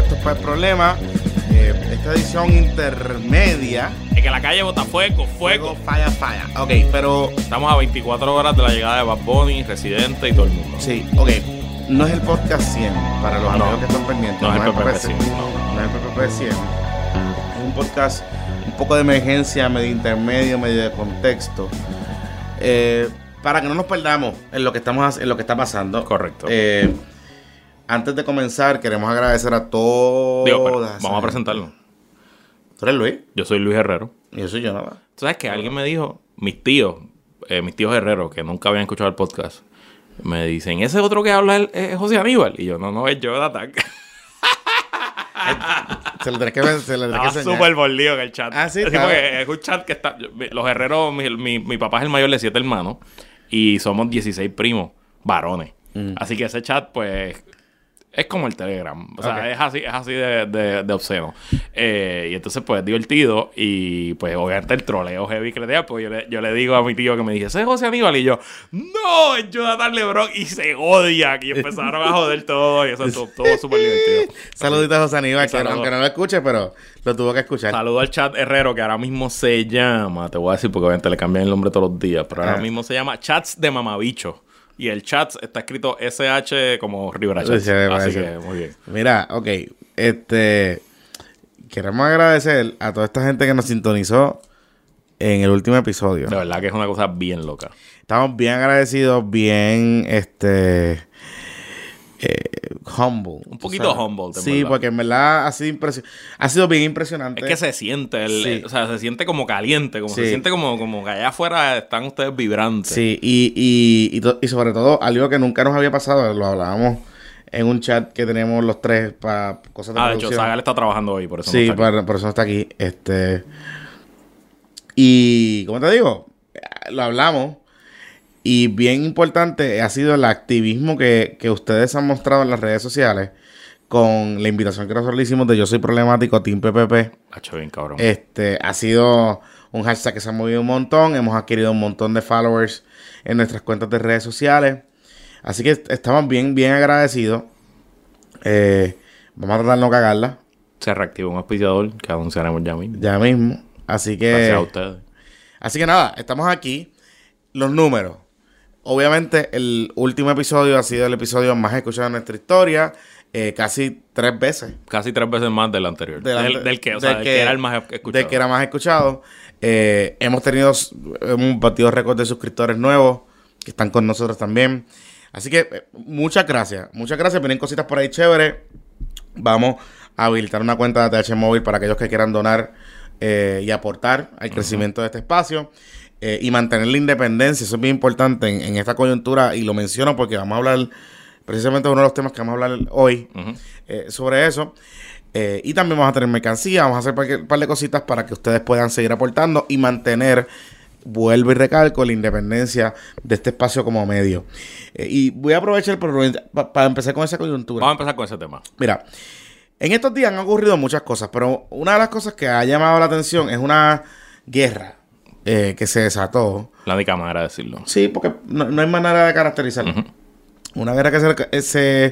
Esto es para el problema. Esta edición intermedia. Es que la calle bota fuego. Falla. Ok, pero... Estamos a 24 horas de la llegada de Bad Bunny, Residente y todo el mundo. Sí, ok. No es el podcast 100 para los amigos que están pendientes. No es el PPP 100. No es el PPP 100. Es un podcast un poco de emergencia, medio intermedio, medio de contexto. Para que no nos perdamos en lo que está pasando. Correcto. Antes de comenzar, queremos agradecer a todas. Vamos a presentarlo. ¿Tú eres Luis? Yo soy Luis Herrero. Y yo soy Jonathan. ¿Tú sabes que alguien me dijo? Mis tíos Herrero, que nunca habían escuchado el podcast, me dicen, ese otro que habla es José Aníbal. Y yo, no, es Jonathan. Se lo tenés que enseñar. Estaba súper bolío en el chat. Ah, sí, porque es un chat que está... Los Herreros, mi papá es el mayor de 7 hermanos. Y somos 16 primos varones. Así que ese chat, pues... Es como el Telegram. O sea, okay. es así de obsceno. Y entonces, pues, es divertido. Y, pues, obviamente el troleo heavy que le da. Pues yo le digo a mi tío que me dice, ¿ese es José Aníbal? Y yo, ¡no! Es Jonathan LeBron. Y se odian. Y empezaron a joder todo. Y eso estuvo súper divertido. Saluditos a José Aníbal, que aunque no lo escuche, pero lo tuvo que escuchar. Saludo al chat Herrero, que ahora mismo se llama... Te voy a decir porque obviamente le cambian el nombre todos los días. Pero ahora mismo se llama Chats de Mamabicho. Y el chat está escrito SH como Rivera Chats. Así que muy bien. Mira, ok. Queremos agradecer a toda esta gente que nos sintonizó en el último episodio. De verdad que es una cosa bien loca. Estamos bien agradecidos, bien humble. Un poquito humble. Sí, porque en verdad ha sido bien impresionante. Es que se siente, o sea, se siente como caliente, como se siente como que allá afuera están ustedes vibrantes. Sí, y sobre todo, algo que nunca nos había pasado, lo hablábamos en un chat que tenemos los tres para cosas de producción. De hecho, Sagal está trabajando hoy, por eso sí, no está aquí. por eso no está aquí. Y, como te digo, lo hablamos. Y bien importante ha sido el activismo que ustedes han mostrado en las redes sociales con la invitación que nosotros le hicimos de Yo Soy Problemático, Team PPP. Bien, cabrón. Ha sido un hashtag que se ha movido un montón. Hemos adquirido un montón de followers en nuestras cuentas de redes sociales. Así que estamos bien agradecidos. Vamos a tratar de no cagarla. Se reactivó un auspiciador que anunciaremos ya mismo. Ya mismo. Así que... Gracias a ustedes. Así que nada, estamos aquí. Los números. Obviamente, el último episodio ha sido el episodio más escuchado en nuestra historia. Casi 3 veces. Casi 3 veces más del anterior. Del que era el más escuchado. Del que era más escuchado. Hemos batido récord de suscriptores nuevos que están con nosotros también. Así que muchas gracias. Muchas gracias. Vienen cositas por ahí chéveres. Vamos a habilitar una cuenta de TH Móvil para aquellos que quieran donar y aportar al crecimiento de este espacio. Y mantener la independencia, eso es bien importante en esta coyuntura, y lo menciono porque vamos a hablar precisamente de uno de los temas que vamos a hablar hoy sobre eso. Y también vamos a tener mercancía, vamos a hacer un par de cositas para que ustedes puedan seguir aportando y mantener, vuelvo y recalco, la independencia de este espacio como medio. Y voy a aprovechar para empezar con esa coyuntura. Vamos a empezar con ese tema. Mira, en estos días han ocurrido muchas cosas, pero una de las cosas que ha llamado la atención es una guerra que se desató. La única manera de decirlo. Sí, porque no hay manera de caracterizarlo. Una guerra que se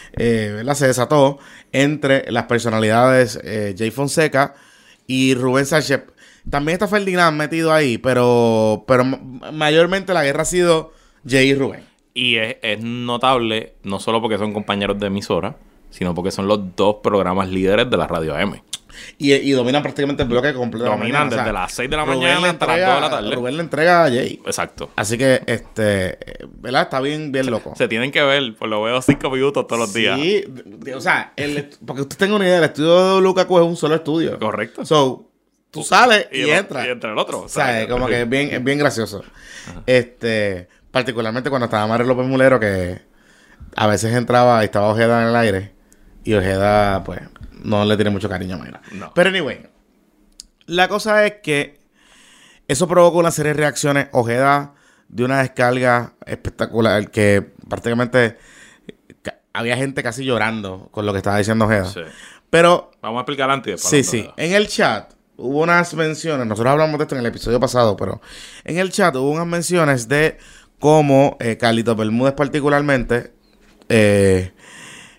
desató entre las personalidades Jay Fonseca y Rubén Sánchez. También está Ferdinand metido ahí, pero mayormente la guerra ha sido Jay y Rubén. Y es notable, no solo porque son compañeros de emisora, sino porque son los dos programas líderes de la radio AM. Y dominan prácticamente el bloque completo. Dominan desde las 6 de la mañana hasta las 2 de la tarde. Rubén le entrega a Jay. Exacto. Así que, ¿verdad? Está bien loco. Se tienen que ver, pues lo veo 5 minutos todos los días. Sí, o sea, porque usted tenga una idea, el estudio de Lukaku es un solo estudio. Correcto. So, tú sales y entras. Y entra el otro. O sea, es como que es bien gracioso. Particularmente cuando estaba Mario López Mulero, que a veces entraba y estaba Ojeda en el aire. Y Ojeda, pues, no le tiene mucho cariño a Mayra. No. Pero anyway, la cosa es que eso provocó una serie de reacciones. Ojeda de una descarga espectacular, que prácticamente había gente casi llorando con lo que estaba diciendo Ojeda. Sí. Pero vamos a explicar antes. Sí. En el chat hubo unas menciones. Nosotros hablamos de esto en el episodio pasado, pero en el chat hubo unas menciones de cómo Carlitos Bermúdez particularmente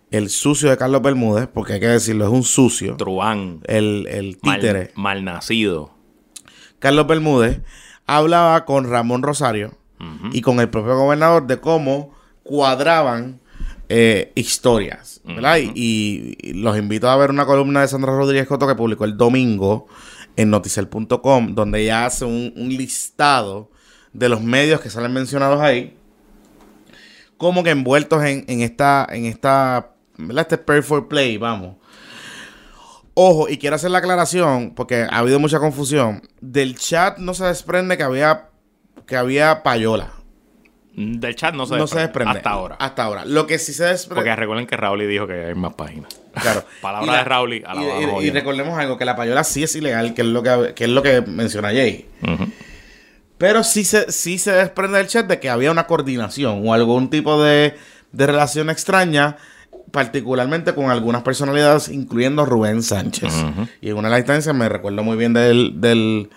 el sucio de Carlos Bermúdez, porque hay que decirlo, es un sucio. Truán. El títere. Malnacido. Carlos Bermúdez hablaba con Ramón Rosario y con el propio gobernador de cómo cuadraban historias, ¿verdad? Y los invito a ver una columna de Sandra Rodríguez Coto que publicó el domingo en noticel.com, donde ella hace un listado de los medios que salen mencionados ahí, como que envueltos en esta, ¿verdad? Este pay for play, vamos. Ojo, y quiero hacer la aclaración, porque ha habido mucha confusión. Del chat no se desprende que había payola. Del chat no se desprende. Hasta ahora. Lo que sí se desprende... Porque recuerden que Raúl dijo que hay más páginas. Claro. Palabra de Raúl y recordemos algo, que la payola sí es ilegal, que es lo que menciona Jay. Pero sí se desprende del chat de que había una coordinación o algún tipo de relación extraña, particularmente con algunas personalidades, incluyendo Rubén Sánchez. Y en una de las instancias me recuerdo muy bien del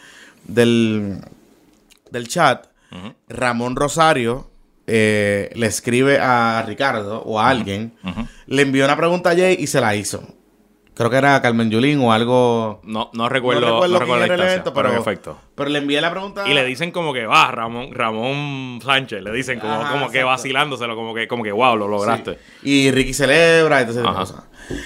chat. Ramón Rosario le escribe a Ricardo o a alguien, le envió una pregunta a Jay y se la hizo. Creo que era a Carmen Yulín o algo. No recuerdo la instancia, pero en efecto. Pero le envié la pregunta. Y le dicen como que Ramón Sánchez. Le dicen como que vacilándoselo, como que wow, lo lograste. Sí. Y Ricky celebra y todo ese tipo de cosas.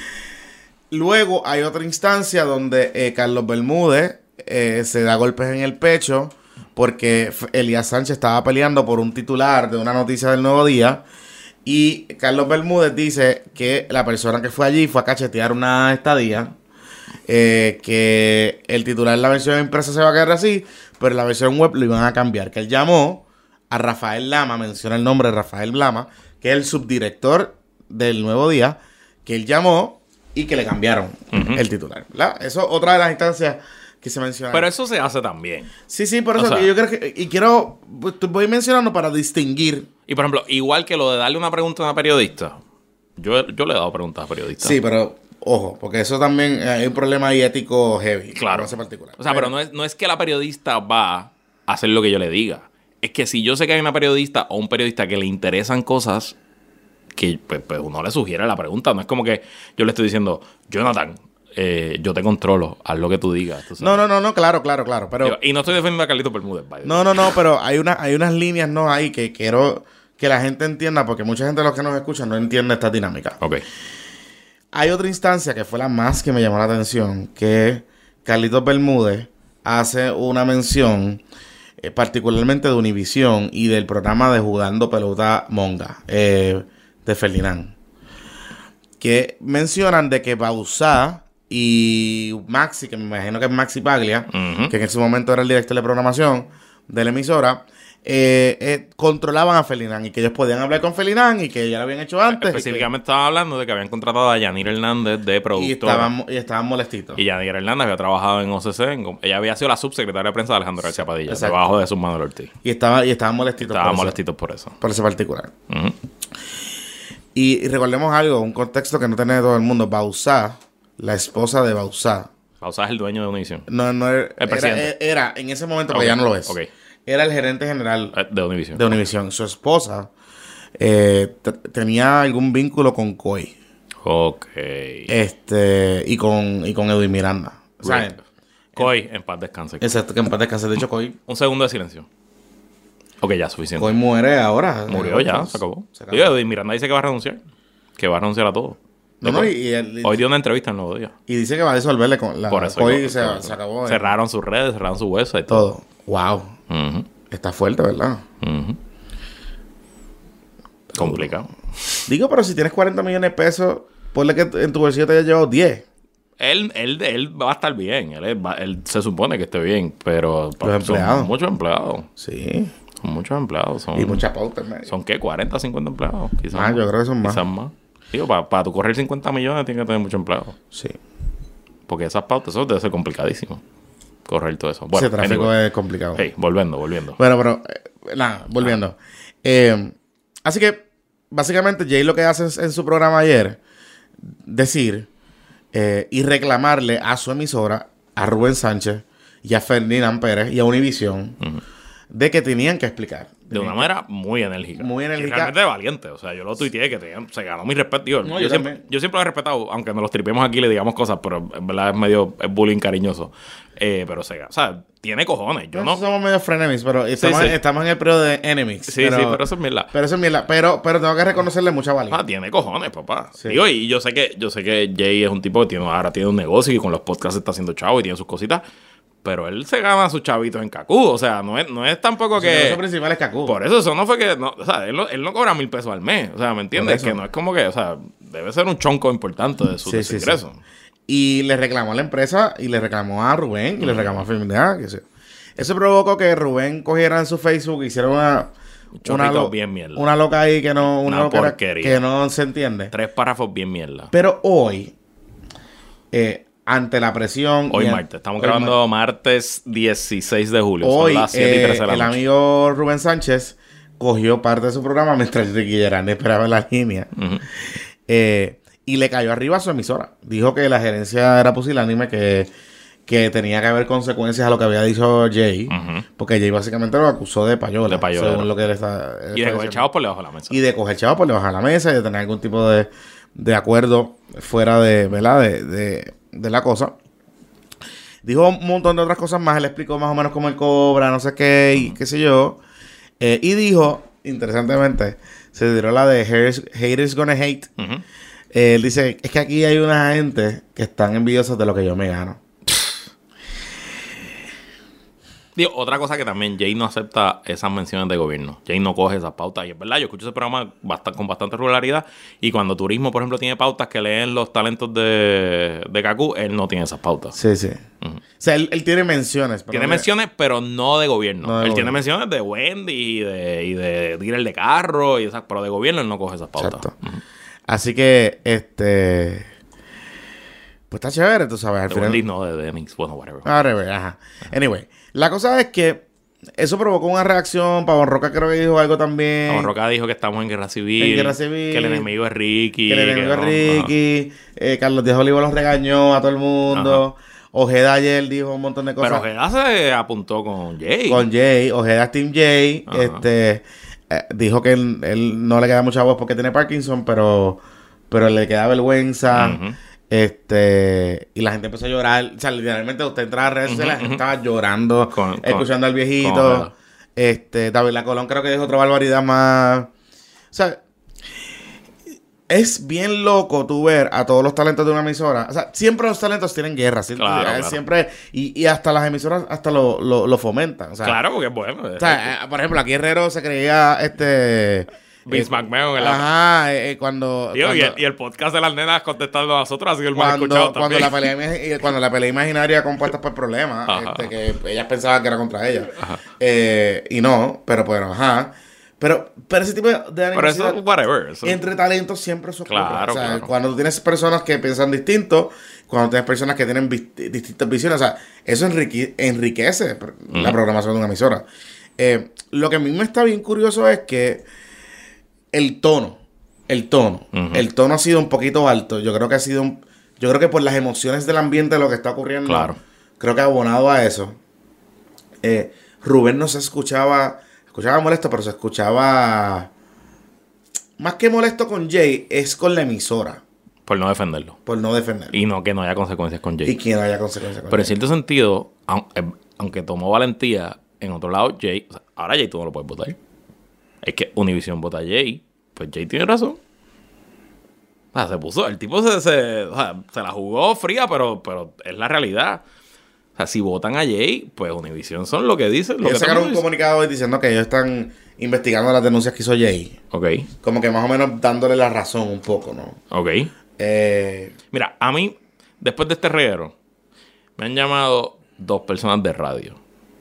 Luego hay otra instancia donde Carlos Bermúdez se da golpes en el pecho porque Elías Sánchez estaba peleando por un titular de una noticia del Nuevo Día. Y Carlos Bermúdez dice que la persona que fue allí fue a cachetear una estadía, que el titular de la versión impresa se va a quedar así, pero la versión web lo iban a cambiar. Que él llamó a Rafael Lama, menciona el nombre de Rafael Lama, que es el subdirector del Nuevo Día, que él llamó y que le cambiaron el titular, ¿verdad? Eso es otra de las instancias que se menciona. Pero eso se hace también. Sí, por eso que yo creo que... Y voy mencionando para distinguir. Y por ejemplo, igual que lo de darle una pregunta a una periodista. Yo le he dado preguntas a periodistas. Sí, pero ojo, porque eso también hay un problema ahí ético heavy. Claro. En particular. O sea, pero no es que la periodista va a hacer lo que yo le diga. Es que si yo sé que hay una periodista o un periodista que le interesan cosas, que pues uno le sugiere la pregunta. No es como que yo le estoy diciendo, Jonathan, yo te controlo, haz lo que tú digas. ¿Tú sabes? No, claro. Pero, y no estoy defendiendo a Carlitos Bermúdez. No, pero hay unas líneas ahí que quiero que la gente entienda, porque mucha gente de los que nos escuchan no entiende esta dinámica. Ok. Hay otra instancia que fue la más que me llamó la atención, que Carlitos Bermúdez hace una mención particularmente de Univisión y del programa de Jugando Pelota Monga de Ferdinand, que mencionan de que Bauzá y Maxi, que me imagino que es Maxi Paglia, que en ese momento era el director de programación de la emisora, controlaban a Ferdinand y que ellos podían hablar con Ferdinand y que ya lo habían hecho antes. Específicamente estaban hablando de que habían contratado a Yanir Hernández de productora. Y estaban molestitos. Y Yanir Hernández había trabajado en OCC. Ella había sido la subsecretaria de prensa de Alejandro García Padilla. Exacto. Debajo de sus Manuel Ortiz. Y estaban molestitos. Estaban molestitos por eso. Por ese particular. Y recordemos algo, un contexto que no tiene todo el mundo. Bauzá, la esposa de Bauzá. Bauzá es el dueño de Univision. No el presidente. Era en ese momento, porque ya no lo es. Okay. Era el gerente general de Univision. De Univision. Su esposa tenía algún vínculo con COI. Ok. Y con Edwin Miranda. ¿Saben? COI, en paz descanse. Exacto, que en paz descanse. De hecho, COI... Un segundo de silencio. Ok, ya, suficiente. COI muere ahora. Murió ya, se acabó. Y Edwin Miranda dice que va a renunciar. Que va a renunciar a todo. Hoy dio una entrevista en el Nuevo Día. Y dice que va a disolverle con la... Por eso. COI se acabó. Cerraron sus redes, cerraron su website. Todo. Wow. Está fuerte, ¿verdad? Complicado. Digo, pero si tienes 40 millones de pesos, ponle que en tu bolsillo te haya llevado 10. Él va a estar bien. Él se supone que esté bien, pero los empleados. Son muchos empleados. Sí. Son muchos empleados. Y muchas pautas. ¿Son qué? ¿40, 50 empleados? Quizás más. Yo creo que son más. Quizás más. Digo, para tu correr 50 millones tienes que tener muchos empleados. Sí. Porque esas pautas, eso debe ser complicadísimo. Correr todo eso. Bueno, ese tráfico es complicado. Hey, volviendo. Bueno, pero... volviendo. Así que, básicamente, Jay lo que hace en su programa ayer, decir y reclamarle a su emisora, a Rubén Sánchez y a Ferdinand Pérez y a Univision, de que tenían que explicar. De una manera muy enérgica. Muy enérgica. Y realmente valiente. O sea, yo lo tuiteé que se ganó mi respeto. Yo siempre lo he respetado, aunque nos los tripemos aquí y le digamos cosas, pero en verdad es bullying cariñoso. Pero o sea, tiene cojones. Nosotros somos medio frenemies, pero estamos en el periodo de enemies. Sí, pero eso es mierda. Pero eso es mierda. Pero tengo que reconocerle mucha valía. Tiene cojones, papá. Sí. Digo, y yo sé que Jay es un tipo que ahora tiene un negocio y con los podcasts está haciendo chavo y tiene sus cositas. Pero él se gana a sus chavitos en Cacú. O sea, no es tampoco que... Su negocio principal es Cacú. Por eso no fue que... No, o sea, él no cobra $1,000 al mes. O sea, ¿me entiendes? Que no es como que... O sea, debe ser un chonco importante de su ingreso. Sí. Y le reclamó a la empresa, y le reclamó a Rubén, y le reclamó a Feminidad. Eso provocó que Rubén cogiera en su Facebook y hiciera bien mierda. Una loca ahí que no... Una porquería. Que no se entiende. 3 párrafos bien mierda. Pero hoy... ante la presión... Hoy martes. Estamos grabando martes 16 de julio. Hoy, son las 7:13 de la noche. El amigo Rubén Sánchez cogió parte de su programa mientras Ricky Gerard esperaba en la línea. Uh-huh. Y le cayó arriba a su emisora. Dijo que la gerencia era pusilánime, que tenía que haber consecuencias a lo que había dicho Jay. Uh-huh. Porque Jay básicamente lo acusó de payola. Según lo que él está... Y de coger chavos por debajo de la mesa. Y de coger chavos por debajo de la mesa y de tener algún tipo de acuerdo fuera de... ¿verdad? De la cosa. Dijo un montón de otras cosas más. Él explicó más o menos cómo él cobra, no sé qué, y qué sé yo. Y dijo, interesantemente, se tiró la de Haters Gonna Hate. Uh-huh. Él dice, es que aquí hay una gente que están envidiosos de lo que yo me gano. Digo, otra cosa que también Jay no acepta esas menciones de gobierno. Jay no coge esas pautas. Y es verdad, yo escucho ese programa con bastante regularidad. Y cuando Turismo, por ejemplo, tiene pautas que leen los talentos de Cacú, él no tiene esas pautas. Sí. Uh-huh. O sea, él tiene menciones. Tiene menciones, pero no de gobierno. Él tiene menciones de Wendy y de dealer de carro, y esas, pero de gobierno él no coge esas pautas. Exacto. Uh-huh. Así que, pues está chévere, tú sabes. Al de final... Wendy no, de Dennis. Bueno, whatever. Ajá. Anyway. La cosa es que eso provocó una reacción. Pavón Roca creo que dijo algo también. Pavón Roca dijo que estamos en guerra civil. Que el enemigo es Ricky. Carlos Díaz Olivo los regañó a todo el mundo. Ajá. Ojeda ayer dijo un montón de cosas. Pero Ojeda se apuntó con Jay. Ojeda es Team Jay. Dijo que él no le queda mucha voz porque tiene Parkinson, pero le queda vergüenza. Uh-huh. Y la gente empezó a llorar. O sea, literalmente usted entraba a redes sociales, la gente estaba llorando, escuchando al viejito. David Colón creo que dijo otra barbaridad más. O sea, es bien loco tú ver a todos los talentos de una emisora. O sea, siempre los talentos tienen guerra. Claro. Siempre. Y hasta las emisoras hasta lo fomentan. O sea, claro, porque es bueno. O sea, por ejemplo, aquí Herrero se creía Vince McMahon en la... cuando... y el podcast de las nenas contestando a nosotros ha sido el más escuchado también. Cuando la pelea imaginaria compuesta por problemas, que ellas pensaban que era contra ellas. Y no, pero bueno, Pero ese tipo de animosidad... Pero eso, entre talentos siempre eso ocurre. Claro, o sea, cuando tú tienes personas que piensan distinto, cuando tienes personas que tienen distintas visiones, o sea, eso enriquece la programación de una emisora. Lo que a mí me está bien curioso es que el tono ha sido un poquito alto. Yo creo que por las emociones del ambiente de lo que está ocurriendo, creo que ha abonado a eso. Rubén no se escuchaba molesto, pero se escuchaba más que molesto con Jay, es con la emisora. Por no defenderlo. Y no que no haya consecuencias con Jay. Pero en cierto sentido, aunque tomó valentía, en otro lado, Jay... O sea, ahora Jay tú no lo puedes votar. Es que Univision vota a Jay. Pues Jay tiene razón. O sea, se puso... El tipo se la jugó fría, pero es la realidad. O sea, si votan a Jay, pues Univision son lo que dicen. Ellos sacaron un comunicado hoy diciendo que ellos están investigando las denuncias que hizo Jay. Ok. Como que más o menos dándole la razón un poco, ¿no? Ok. Mira, a mí, después de este reguero, me han llamado 2 personas de radio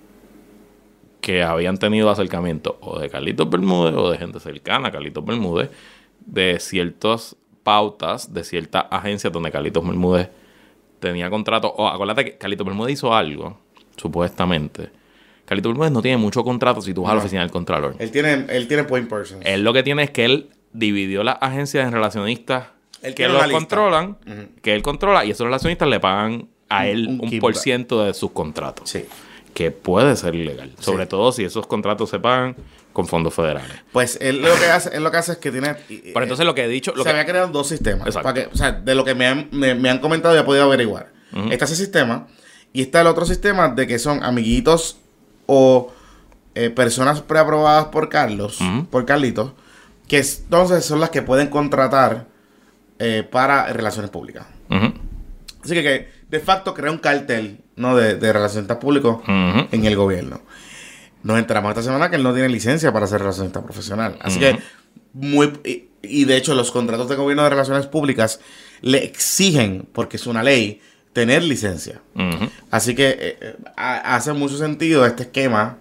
que habían tenido acercamiento o de Carlitos Bermúdez o de gente cercana a Carlitos Bermúdez, de ciertas pautas, de ciertas agencias donde Carlitos Bermúdez tenía contrato. Acuérdate que Carlitos Bermúdez hizo algo, supuestamente. Carlitos Bermúdez no tiene mucho contrato si tú vas a la oficina del Contralor. Él tiene point persons. Él lo que tiene es que él dividió las agencias en relacionistas que los controlan, que él controla, y esos relacionistas le pagan a él un % de sus contratos. Sí. que puede ser ilegal. Sobre todo si esos contratos se pagan con fondos federales. Pues él lo que hace es que tiene... Pero entonces lo que he dicho... se había creado 2 sistemas. Exacto. Para que, o sea, de lo que me han comentado y he podido averiguar. Está ese sistema y está el otro sistema de que son amiguitos o personas preaprobadas por Carlos, por Carlitos, que entonces son las que pueden contratar para relaciones públicas. Así que de facto crea un cartel, ¿no? de relacionistas públicos en el gobierno. Nos enteramos esta semana que él no tiene licencia para ser relacionista profesional. Así que y de hecho los contratos de gobierno de relaciones públicas le exigen, porque es una ley, tener licencia. Así que hace mucho sentido este esquema.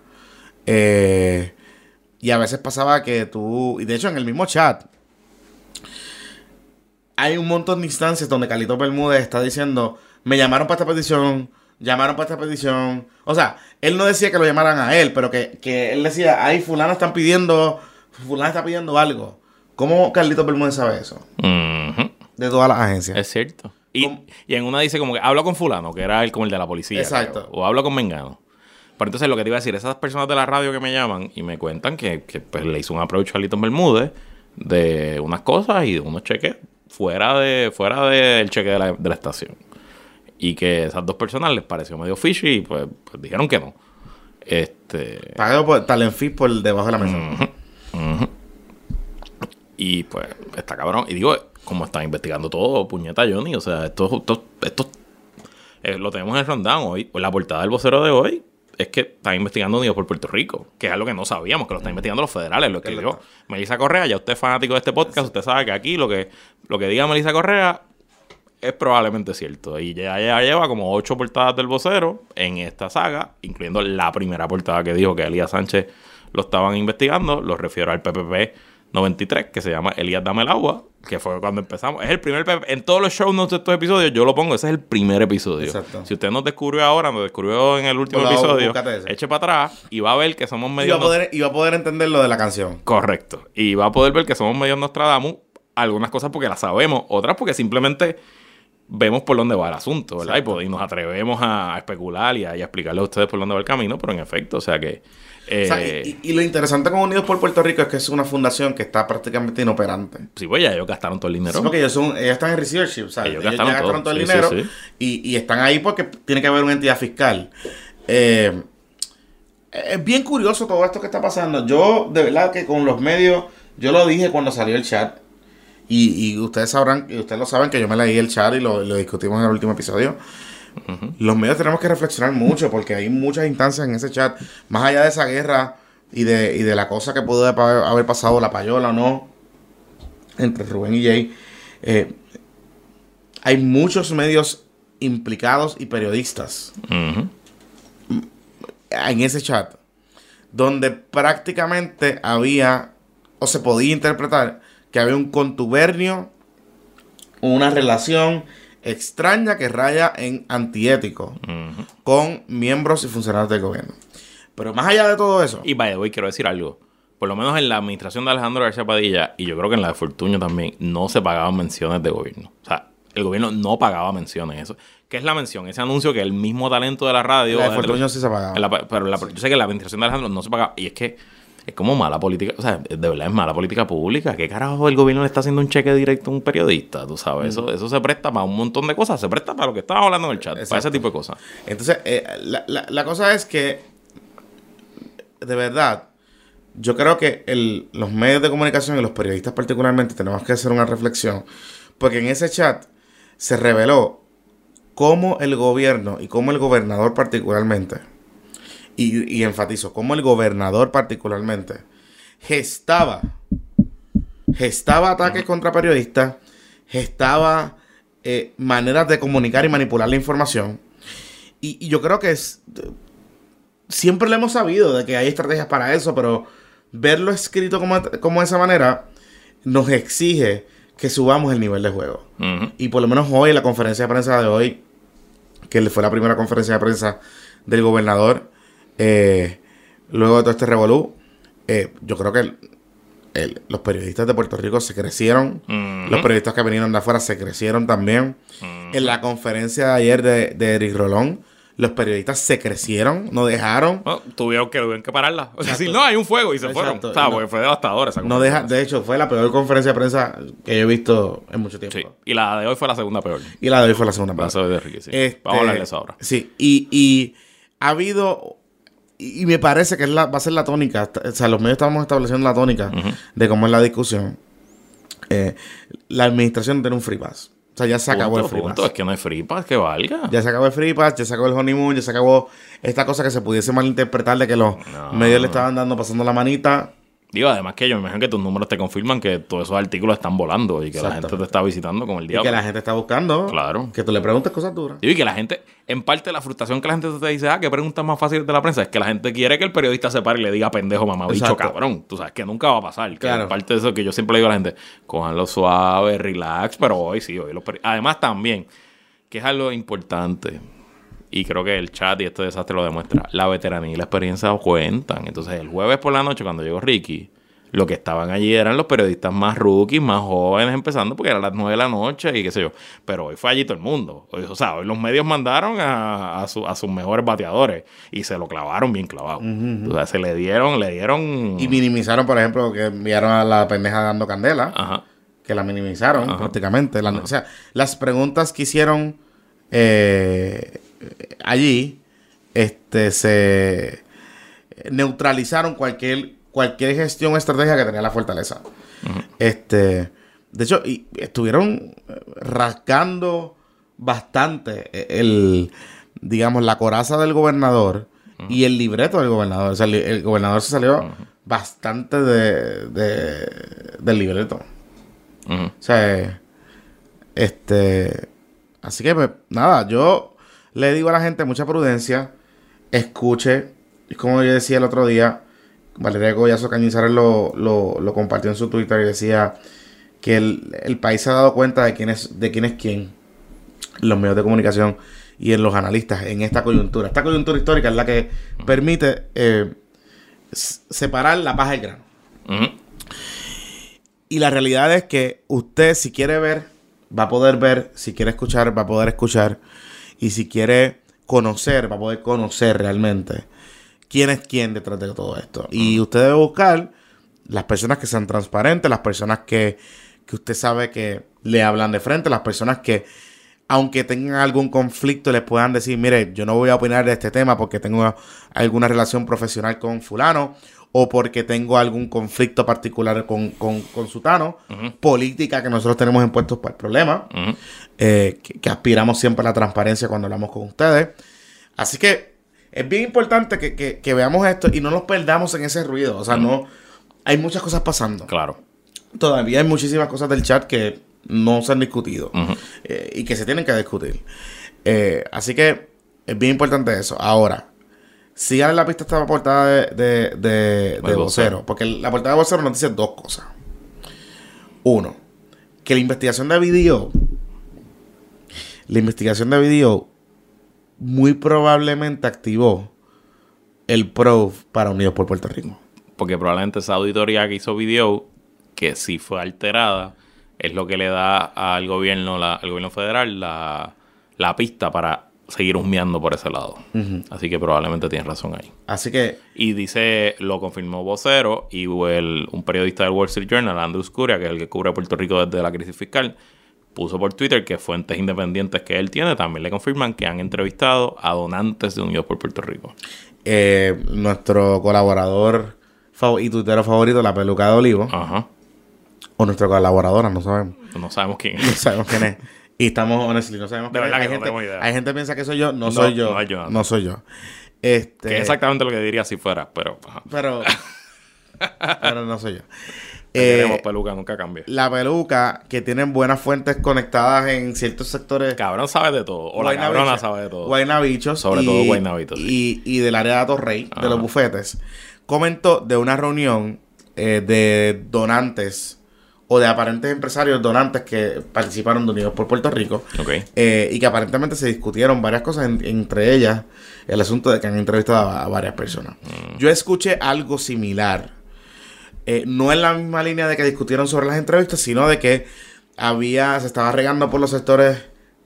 Y a veces pasaba que y de hecho en el mismo chat hay un montón de instancias donde Carlitos Bermúdez está diciendo, me llamaron para esta petición. O sea, él no decía que lo llamaran a él, pero que él decía, ay, fulana está pidiendo algo. ¿Cómo Carlitos Bermúdez sabe eso? De todas las agencias. Es cierto. Y en una dice como que hablo con fulano, que era como el de la policía. Exacto. Creo, o hablo con mengano. Pero entonces lo que te iba a decir, esas personas de la radio que me llaman y me cuentan que pues, le hizo un approach a Carlitos Bermúdez de unas cosas y de unos cheques fuera del cheque de la estación. Y que esas 2 personas les pareció medio fishy y pues dijeron que no. Pagado por talent fee por debajo de la mesa. Y pues está cabrón. Y digo, como están investigando todo, puñeta Johnny. O sea, esto lo tenemos en el rundown hoy. La portada del vocero de hoy es que están investigando Unidos por Puerto Rico, que es algo que no sabíamos, que lo están investigando los federales. Lo escribió Melissa Correa. Ya usted es fanático de este podcast, usted sabe que aquí lo que diga Melissa Correa es probablemente cierto. Y ya lleva como 8 portadas del vocero en esta saga, incluyendo la primera portada que dijo que Elías Sánchez lo estaban investigando. Lo refiero al PPP 93, que se llama Elías Dame el Agua, que fue cuando empezamos. Es el primer PPP. En todos los show notes de estos episodios yo lo pongo. Ese es el primer episodio. Exacto. Si usted nos descubrió ahora, nos descubrió en el último episodio, eche para atrás y va a ver que somos medio... Y va a poder entender lo de la canción. Correcto. Y va a poder ver que somos medio Nostradamus. Algunas cosas porque las sabemos, otras porque simplemente vemos por dónde va el asunto, ¿verdad? Y nos atrevemos a especular y a explicarle a ustedes por dónde va el camino, pero en efecto, o sea que... O sea, y lo interesante con Unidos por Puerto Rico es que es una fundación que está prácticamente inoperante. Sí, pues ya ellos gastaron todo el dinero. Sí, porque ellos están en receivership, o sea, ellos gastaron todo el dinero y están ahí porque tiene que haber una entidad fiscal. Es bien curioso todo esto que está pasando. Yo, de verdad que con los medios, yo lo dije cuando salió el chat, y ustedes sabrán, y ustedes lo saben que yo me leí el chat y lo discutimos en el último episodio. Los medios tenemos que reflexionar mucho porque hay muchas instancias en ese chat, más allá de esa guerra y de la cosa que pudo haber pasado, la payola o no, entre Rubén y Jay. Hay muchos medios implicados y periodistas en ese chat, donde prácticamente había, o se podía interpretar, que había un contubernio, una relación extraña que raya en antiético con miembros y funcionarios del gobierno. Pero más allá de todo eso... Y by the way, quiero decir algo. Por lo menos en la administración de Alejandro García Padilla, y yo creo que en la de Fortuño también, no se pagaban menciones de gobierno. O sea, el gobierno no pagaba menciones. Eso. ¿Qué es la mención? Ese anuncio que el mismo talento de la radio... La de Fortuño sí se pagaba. Pero yo sé que la administración de Alejandro no se pagaba. Y es que es como mala política. O sea, de verdad es mala política pública. ¿Qué carajo el gobierno le está haciendo un cheque directo a un periodista? Tú sabes, eso se presta para un montón de cosas. Se presta para lo que estábamos hablando en el chat. Exacto. Para ese tipo de cosas. Entonces, la cosa es que, de verdad, yo creo que los medios de comunicación y los periodistas particularmente tenemos que hacer una reflexión. Porque en ese chat se reveló cómo el gobierno y cómo el gobernador particularmente, y enfatizo, cómo el gobernador particularmente gestaba ataques contra periodistas, gestaba maneras de comunicar y manipular la información. Y yo creo que siempre lo hemos sabido de que hay estrategias para eso, pero verlo escrito como de esa manera nos exige que subamos el nivel de juego. Y por lo menos hoy, en la conferencia de prensa de hoy, que fue la primera conferencia de prensa del gobernador, luego de todo este revolú, yo creo que los periodistas de Puerto Rico se crecieron. Los periodistas que vinieron de afuera se crecieron también. En la conferencia de ayer de Eric Rolón, los periodistas se crecieron, no dejaron. No, tuvieron que pararla. O sea, si no, hay un fuego y se fueron. O sea, porque fue devastador esa de hecho, fue la peor conferencia de prensa que yo he visto en mucho tiempo. Sí, y la de hoy fue la segunda peor. Y la de hoy fue la segunda peor. La de Ricky, sí. Vamos a hablar de eso ahora. Sí, y ha habido... Y me parece que va a ser la tónica. O sea, los medios estamos estableciendo la tónica de cómo es la discusión. La administración tiene un free pass. O sea, ya se acabó el free pass. Es que no hay free pass que valga. Ya se acabó el free pass, ya se acabó el honeymoon, ya se acabó esta cosa que se pudiese malinterpretar de que los medios le estaban dando, pasando la manita. Digo, además que yo me imagino que tus números te confirman que todos esos artículos están volando y que la gente te está visitando con el diablo. Y que la gente está buscando. Claro. Que tú le preguntes cosas duras. Y que la gente, en parte la frustración que la gente te dice, ¿qué preguntas más fáciles de la prensa? Es que la gente quiere que el periodista se pare y le diga pendejo, mamá, bicho, cabrón. Tú sabes que nunca va a pasar. Claro. En parte de eso que yo siempre le digo a la gente, cójanlo suave, relax, pero hoy sí, hoy además también, que es algo importante. Y creo que el chat y este desastre lo demuestra. La veteranía y la experiencia cuentan. Entonces, el jueves por la noche, cuando llegó Ricky, lo que estaban allí eran los periodistas más rookies, más jóvenes, empezando porque eran las 9 de la noche y qué sé yo. Pero hoy fue allí todo el mundo. O sea, hoy los medios mandaron a sus mejores bateadores y se lo clavaron bien clavado. O sea, se le dieron... Y minimizaron, por ejemplo, que enviaron a la pendeja dando candela. Ajá. Que la minimizaron prácticamente. O sea, las preguntas que hicieron allí se neutralizaron cualquier gestión o estrategia que tenía la Fortaleza. De hecho, estuvieron rasgando bastante digamos, la coraza del gobernador y el libreto del gobernador. O sea, el gobernador se salió bastante del libreto. O sea, así que, nada, yo le digo a la gente mucha prudencia, escuche, como yo decía el otro día, Valeria Collazo Cañizares lo compartió en su Twitter y decía que el país se ha dado cuenta de quién es quién, los medios de comunicación y en los analistas en esta coyuntura. Esta coyuntura histórica es la que permite separar la paja del grano. Y la realidad es que usted, si quiere ver, va a poder ver, si quiere escuchar, va a poder escuchar, y si quiere conocer, va a poder conocer realmente quién es quién detrás de todo esto. Y usted debe buscar las personas que sean transparentes, las personas que usted sabe que le hablan de frente, las personas que, aunque tengan algún conflicto, les puedan decir, mire, yo no voy a opinar de este tema porque tengo alguna relación profesional con fulano, o porque tengo algún conflicto particular con sutano, política que nosotros tenemos impuestos para el problema, que aspiramos siempre a la transparencia cuando hablamos con ustedes. Así que es bien importante que veamos esto y no nos perdamos en ese ruido. O sea, no hay muchas cosas pasando. Claro. Todavía hay muchísimas cosas del chat que no se han discutido y que se tienen que discutir. Así que es bien importante eso. Ahora, sigan la pista esta portada de Vocero, porque la portada de Vocero nos dice dos cosas. Uno, que la investigación de video muy probablemente activó el probe para Unidos por Puerto Rico. Porque probablemente esa auditoría que hizo video, que sí fue alterada, es lo que le da al gobierno federal la pista para seguir husmeando por ese lado. Así que probablemente tienes razón ahí. Así que... Y dice, lo confirmó Vocero y un periodista del Wall Street Journal, Andrew Scuria, que es el que cubre Puerto Rico desde la crisis fiscal, puso por Twitter que fuentes independientes que él tiene también le confirman que han entrevistado a donantes de Unidos por Puerto Rico. Nuestro colaborador y tuitero favorito, La Peluca de Olivo. Ajá. O nuestra colaboradora, no sabemos. No sabemos quién es. No sabemos quién es. Y estamos, honestly, no sabemos quién es. De verdad que no tenemos idea. Hay gente que piensa que soy yo. No soy yo. No soy yo. Que es exactamente lo que diría si fuera, pero... Ajá. Pero no soy yo. Tenemos Peluca, nunca cambia. La Peluca, que tienen buenas fuentes conectadas en ciertos sectores. Cabrón sabe de todo. O la cabrona sabe de todo. Guaynabichos. Sobre todo Guaynabichos. Y del área de Atorrey, de los bufetes. Comentó de una reunión de donantes o de aparentes empresarios donantes que participaron de Unidos por Puerto Rico. Okay. Y que aparentemente se discutieron varias cosas, entre ellas el asunto de que han entrevistado a varias personas. Yo escuché algo similar. No en la misma línea de que discutieron sobre las entrevistas, sino de que se estaba regando por los sectores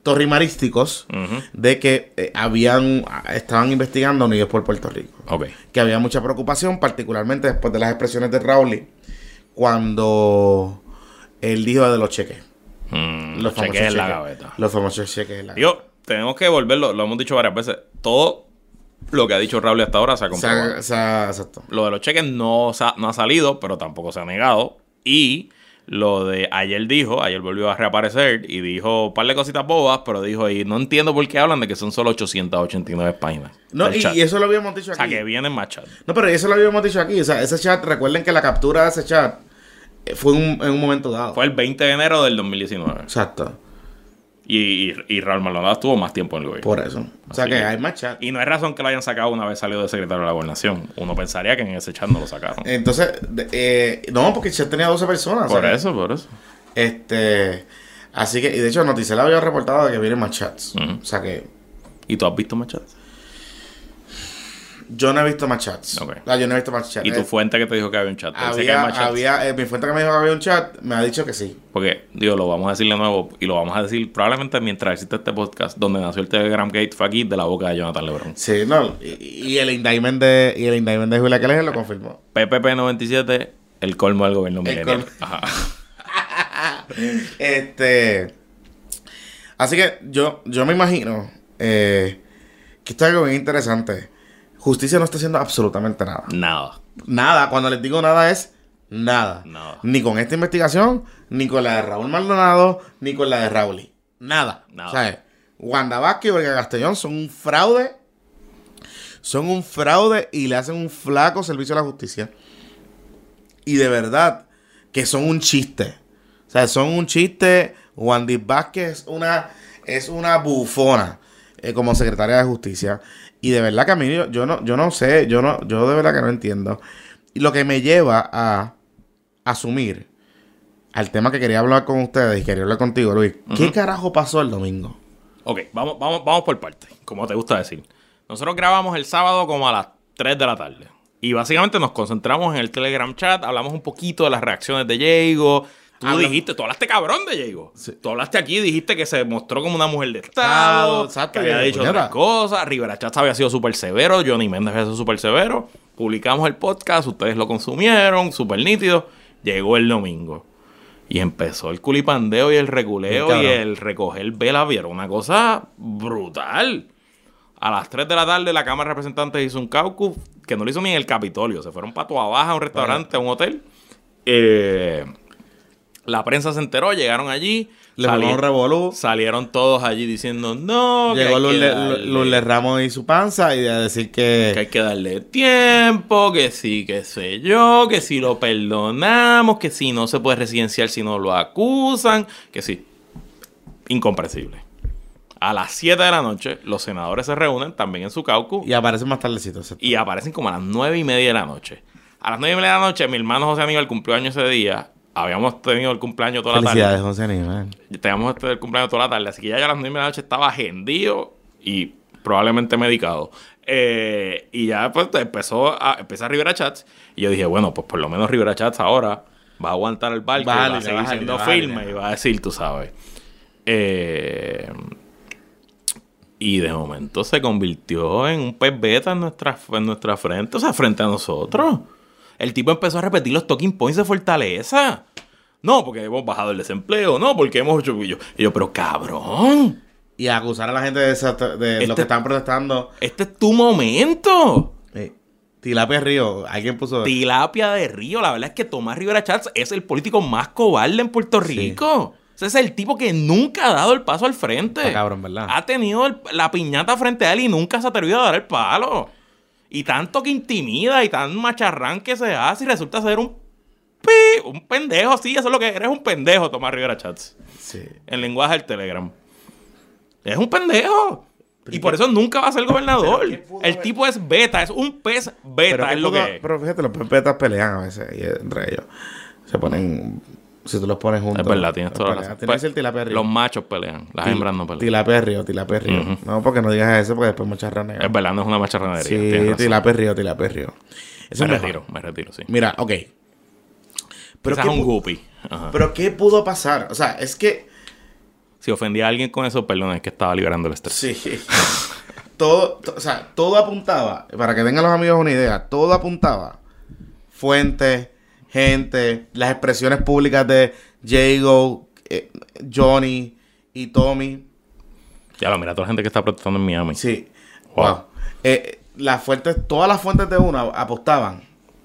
torrimarísticos de que estaban investigando Unidos por Puerto Rico. Ok. Que había mucha preocupación, particularmente después de las expresiones de Rowley, cuando él dijo de los cheques. Los cheques en la gaveta. Los famosos cheques en la gaveta. Digo, tenemos que volverlo, lo hemos dicho varias veces. Todo lo que ha dicho Rowley hasta ahora se ha comprobado. Exacto. Lo de los cheques no ha salido, pero tampoco se ha negado. Y lo de ayer volvió a reaparecer y dijo un par de cositas bobas, pero dijo, y no entiendo por qué hablan de que son solo 889 páginas. No, y eso lo habíamos dicho aquí. O sea, que vienen más chat. No, pero eso lo habíamos dicho aquí. O sea, ese chat, recuerden que la captura de ese chat fue en un momento dado. Fue el 20 de enero del 2019. Exacto. Y Raúl Maldonado estuvo más tiempo en el gobierno. Por eso. O sea, Así que hay más chat. Y no es razón que lo hayan sacado una vez salido de secretario de la Gobernación. Uno pensaría que en ese chat no lo sacaron. Entonces, no, porque el chat tenía 12 personas. Por eso. Así que, y de hecho, Noticela había reportado que vienen más chats. Uh-huh. O sea que... ¿Y tú has visto más chats? Yo no he visto más chats. Okay. Yo no he visto más chats. ¿Y tu fuente que te dijo que había un chat? Mi fuente que me dijo que había un chat me ha dicho que sí. Porque, digo, lo vamos a decir de nuevo y lo vamos a decir probablemente mientras existe este podcast donde nació el Telegram Gate fue aquí de la boca de Jonathan Lebron. Sí, no. Y el indictment de Julia Keller lo confirmó. PPP 97, el colmo del gobierno millennial. Ajá. Así que yo me imagino que esto es algo bien interesante. Justicia no está haciendo absolutamente nada. Nada. Cuando les digo nada es nada. Ni con esta investigación, ni con la de Raúl Maldonado, ni con la de Rowley. Nada. O sea, Wanda Vázquez y Olga Castellón son un fraude. Son un fraude y le hacen un flaco servicio a la justicia. Y de verdad que son un chiste. O sea, son un chiste. Wanda Vázquez es una bufona como secretaria de justicia. Y de verdad que a mí yo no sé, yo de verdad que no entiendo. Y lo que me lleva a asumir al tema que quería hablar con ustedes y quería hablar contigo, Luis. ¿Qué carajo pasó el domingo? Ok, vamos por partes, como te gusta decir. Nosotros grabamos el sábado como a las 3 de la tarde. Y básicamente nos concentramos en el Telegram chat, hablamos un poquito de las reacciones de Diego. Tú hablaste cabrón de Diego. Sí. Tú hablaste aquí y dijiste que se mostró como una mujer de Estado. Exacto, que había dicho otras cosas. Rivera Chats había sido súper severo. Johnny Méndez había sido súper severo. Publicamos el podcast. Ustedes lo consumieron. Súper nítido. Llegó el domingo. Y empezó el culipandeo y el reculeo y el recoger velas. Vieron una cosa brutal. A las 3 de la tarde la Cámara de Representantes hizo un caucus que no lo hizo ni en el Capitolio. Se fueron para Toa Baja a un restaurante, a un hotel. La prensa se enteró, llegaron allí. Salieron todos allí diciendo no. Llegó Lourdes Ramos y su panza y a decir que hay que darle tiempo, que sí, que sé yo, que si lo perdonamos, que si no se puede residenciar si no lo acusan, que sí. Incomprensible. A las 7 de la noche, los senadores se reúnen también en su caucus. Y aparecen más tardecito. Y aparecen como a las 9:30 de la noche. A las 9:30 de la noche, mi hermano José Aníbal cumplió años ese día. Habíamos tenido el cumpleaños toda la tarde. Felicidades, José Aníbal. Teníamos el cumpleaños toda la tarde. Así que ya a las 9:30 de la noche estaba agendido y probablemente medicado. Y ya pues empezó a Rivera Chats. Y yo dije, bueno, pues por lo menos Rivera Chats ahora va a aguantar el barco. Va a seguir siendo firme y va a decir, tú sabes. Y de momento se convirtió en un pez beta en nuestra frente. O sea, frente a nosotros. El tipo empezó a repetir los talking points de Fortaleza. No, porque hemos bajado el desempleo. No, porque hemos hecho... Y yo, pero cabrón. Y a acusar a la gente de los que están protestando. Este es tu momento. Tilapia de Río. Alguien puso... Tilapia de Río. La verdad es que Tomás Rivera Chats es el político más cobarde en Puerto Rico. Ese es el tipo que nunca ha dado el paso al frente. Está cabrón, ¿verdad? Ha tenido la piñata frente a él y nunca se ha atrevido a dar el palo. Y tanto que intimida y tan macharrán que se hace y resulta ser un pendejo. Sí, eso es lo que eres, un pendejo, Tomás Rivera Chats. Sí. En lenguaje del Telegram. Es un pendejo. Y por eso nunca va a ser gobernador. El tipo es beta, es un pez beta, es lo que es. Pero fíjate, los pez betas pelean a veces y entre ellos. Se ponen... Si tú los pones juntos. Es verdad, tienes toda la razón. Tiene que ser tilapia de Río. Los machos pelean, las hembras no pelean. Tilapia de Río. Uh-huh. No, porque no digas eso, porque después macharranean. Es verdad, no es una macharranería. Sí, tilapia de Río. Eso me retiro, sí. Mira, ok. Pero es un guppy. Pero ¿qué pudo pasar? O sea, es que... Si ofendía a alguien con eso, perdón, es que estaba liberando el estrés. Sí. O sea, todo apuntaba, para que tengan los amigos una idea, todo apuntaba. Fuentes, gente, las expresiones públicas de Jago, Johnny y Tommy. Ya lo, mira toda la gente que está protestando en Miami. Sí. Wow. Todas las fuentes de una apostaban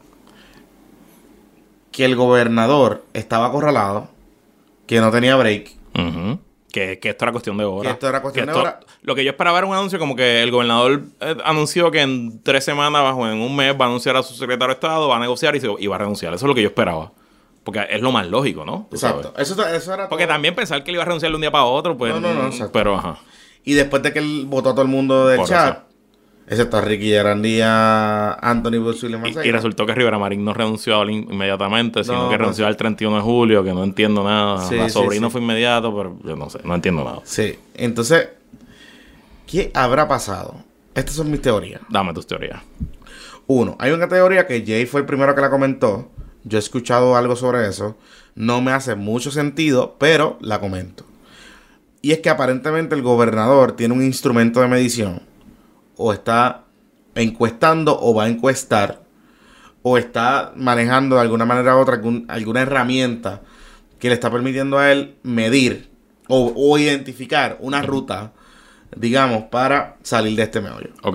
que el gobernador estaba acorralado, que no tenía break. Uh-huh. Que esto era cuestión de horas. Horas. Lo que yo esperaba era un anuncio como que el gobernador anunció que en 3 semanas o en un mes va a anunciar a su secretario de Estado, va a negociar y va a renunciar. Eso es lo que yo esperaba. Porque es lo más lógico, ¿no? Exacto. Eso era porque todo. También pensar que él iba a renunciar de un día para otro, pues... No, exacto. Pero, ajá. Y después de que él votó a todo el mundo del Por chat, eso. excepto a Ricky Gerandía, Anthony William Y resultó que Rivera Marín no renunció inmediatamente, sino que pues. renunció al 31 de julio, que no entiendo nada. Sí, La sí, sobrino sí. fue inmediato, pero yo no sé, no entiendo nada. Sí. Entonces, ¿qué habrá pasado? Estas son mis teorías. Dame tus teorías. 1. Hay una teoría que Jay fue el primero que la comentó. Yo he escuchado algo sobre eso. No me hace mucho sentido, pero la comento. Y es que aparentemente el gobernador tiene un instrumento de medición. O está encuestando o va a encuestar. O está manejando de alguna manera u otra alguna herramienta que le está permitiendo a él medir o identificar una ruta, digamos, para salir de este meollo. Ok.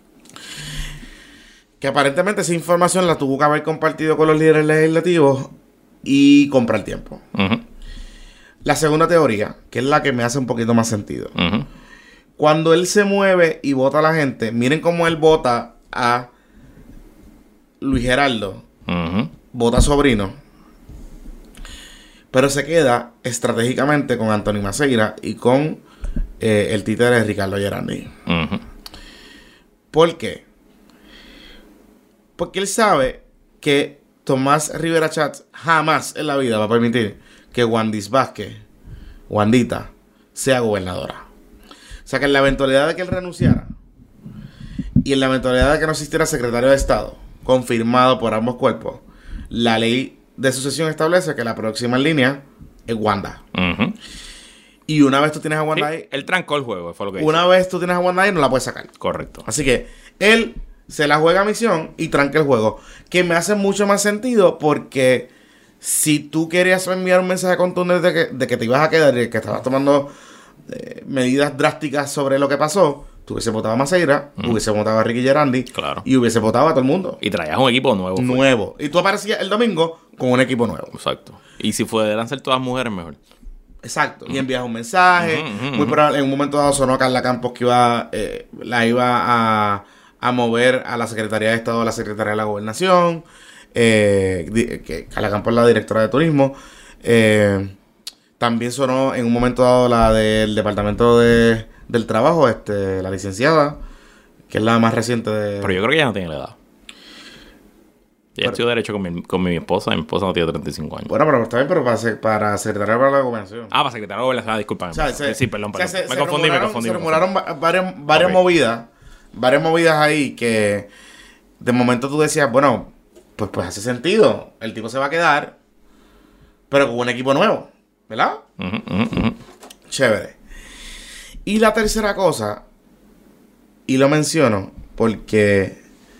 Que aparentemente esa información la tuvo que haber compartido con los líderes legislativos y comprar tiempo. Uh-huh. La segunda teoría, que es la que me hace un poquito más sentido. Uh-huh. Cuando él se mueve y vota a la gente, miren cómo él vota a Luis Geraldo, Uh-huh. vota a Sobrino, pero se queda estratégicamente con Anthony Maceira y con el títere de Ricardo Gerandi. Uh-huh. ¿Por qué? Porque él sabe que Tomás Rivera Chats jamás en la vida va a permitir que Wandis Vázquez, Wandita, sea gobernadora. O sea que en la eventualidad de que él renunciara y en la eventualidad de que no existiera secretario de Estado, confirmado por ambos cuerpos, la ley de sucesión establece que la próxima en línea es Wanda. Uh-huh. Y una vez tú tienes a Wanda ahí, Él trancó el juego, fue lo que hizo. una vez tú tienes a Wanda ahí, no la puedes sacar. Correcto. Así que él se la juega a misión y tranca el juego. Que me hace mucho más sentido porque si tú querías enviar un mensaje contundente de que te ibas a quedar y que estabas tomando medidas drásticas sobre lo que pasó, tú hubiese votado a Maceira, hubiese votado a Ricky Gerandi, Claro. y hubiese votado a todo el mundo. Y traías un equipo nuevo. Nuevo. Y tú aparecías el domingo con un equipo nuevo. Exacto. Y si pudieran ser todas mujeres, mejor. Exacto. Y envías un mensaje. Muy probable, en un momento dado sonó Carla Campos que la iba a mover a la Secretaría de Estado, a la Secretaría de la Gobernación. Que Carla Campos es la directora de turismo. También sonó en un momento dado la del Departamento del Trabajo, la licenciada, que es la más reciente de... Pero yo creo que ella no tiene la edad. Ella estudió Derecho con mi esposa. Mi esposa no tiene 35 años. Bueno, pero está bien, pero para Secretaria para la Gobernación. Para secretario de Gobernación. Disculpa. O sea, Sí, perdón. Se Me confundí. Se rumoraron varias Ok. movidas. Varias movidas ahí que de momento tú decías, bueno, pues hace sentido. El tipo se va a quedar, pero con un equipo nuevo. ¿Verdad? Chévere. Y la tercera cosa, y lo menciono porque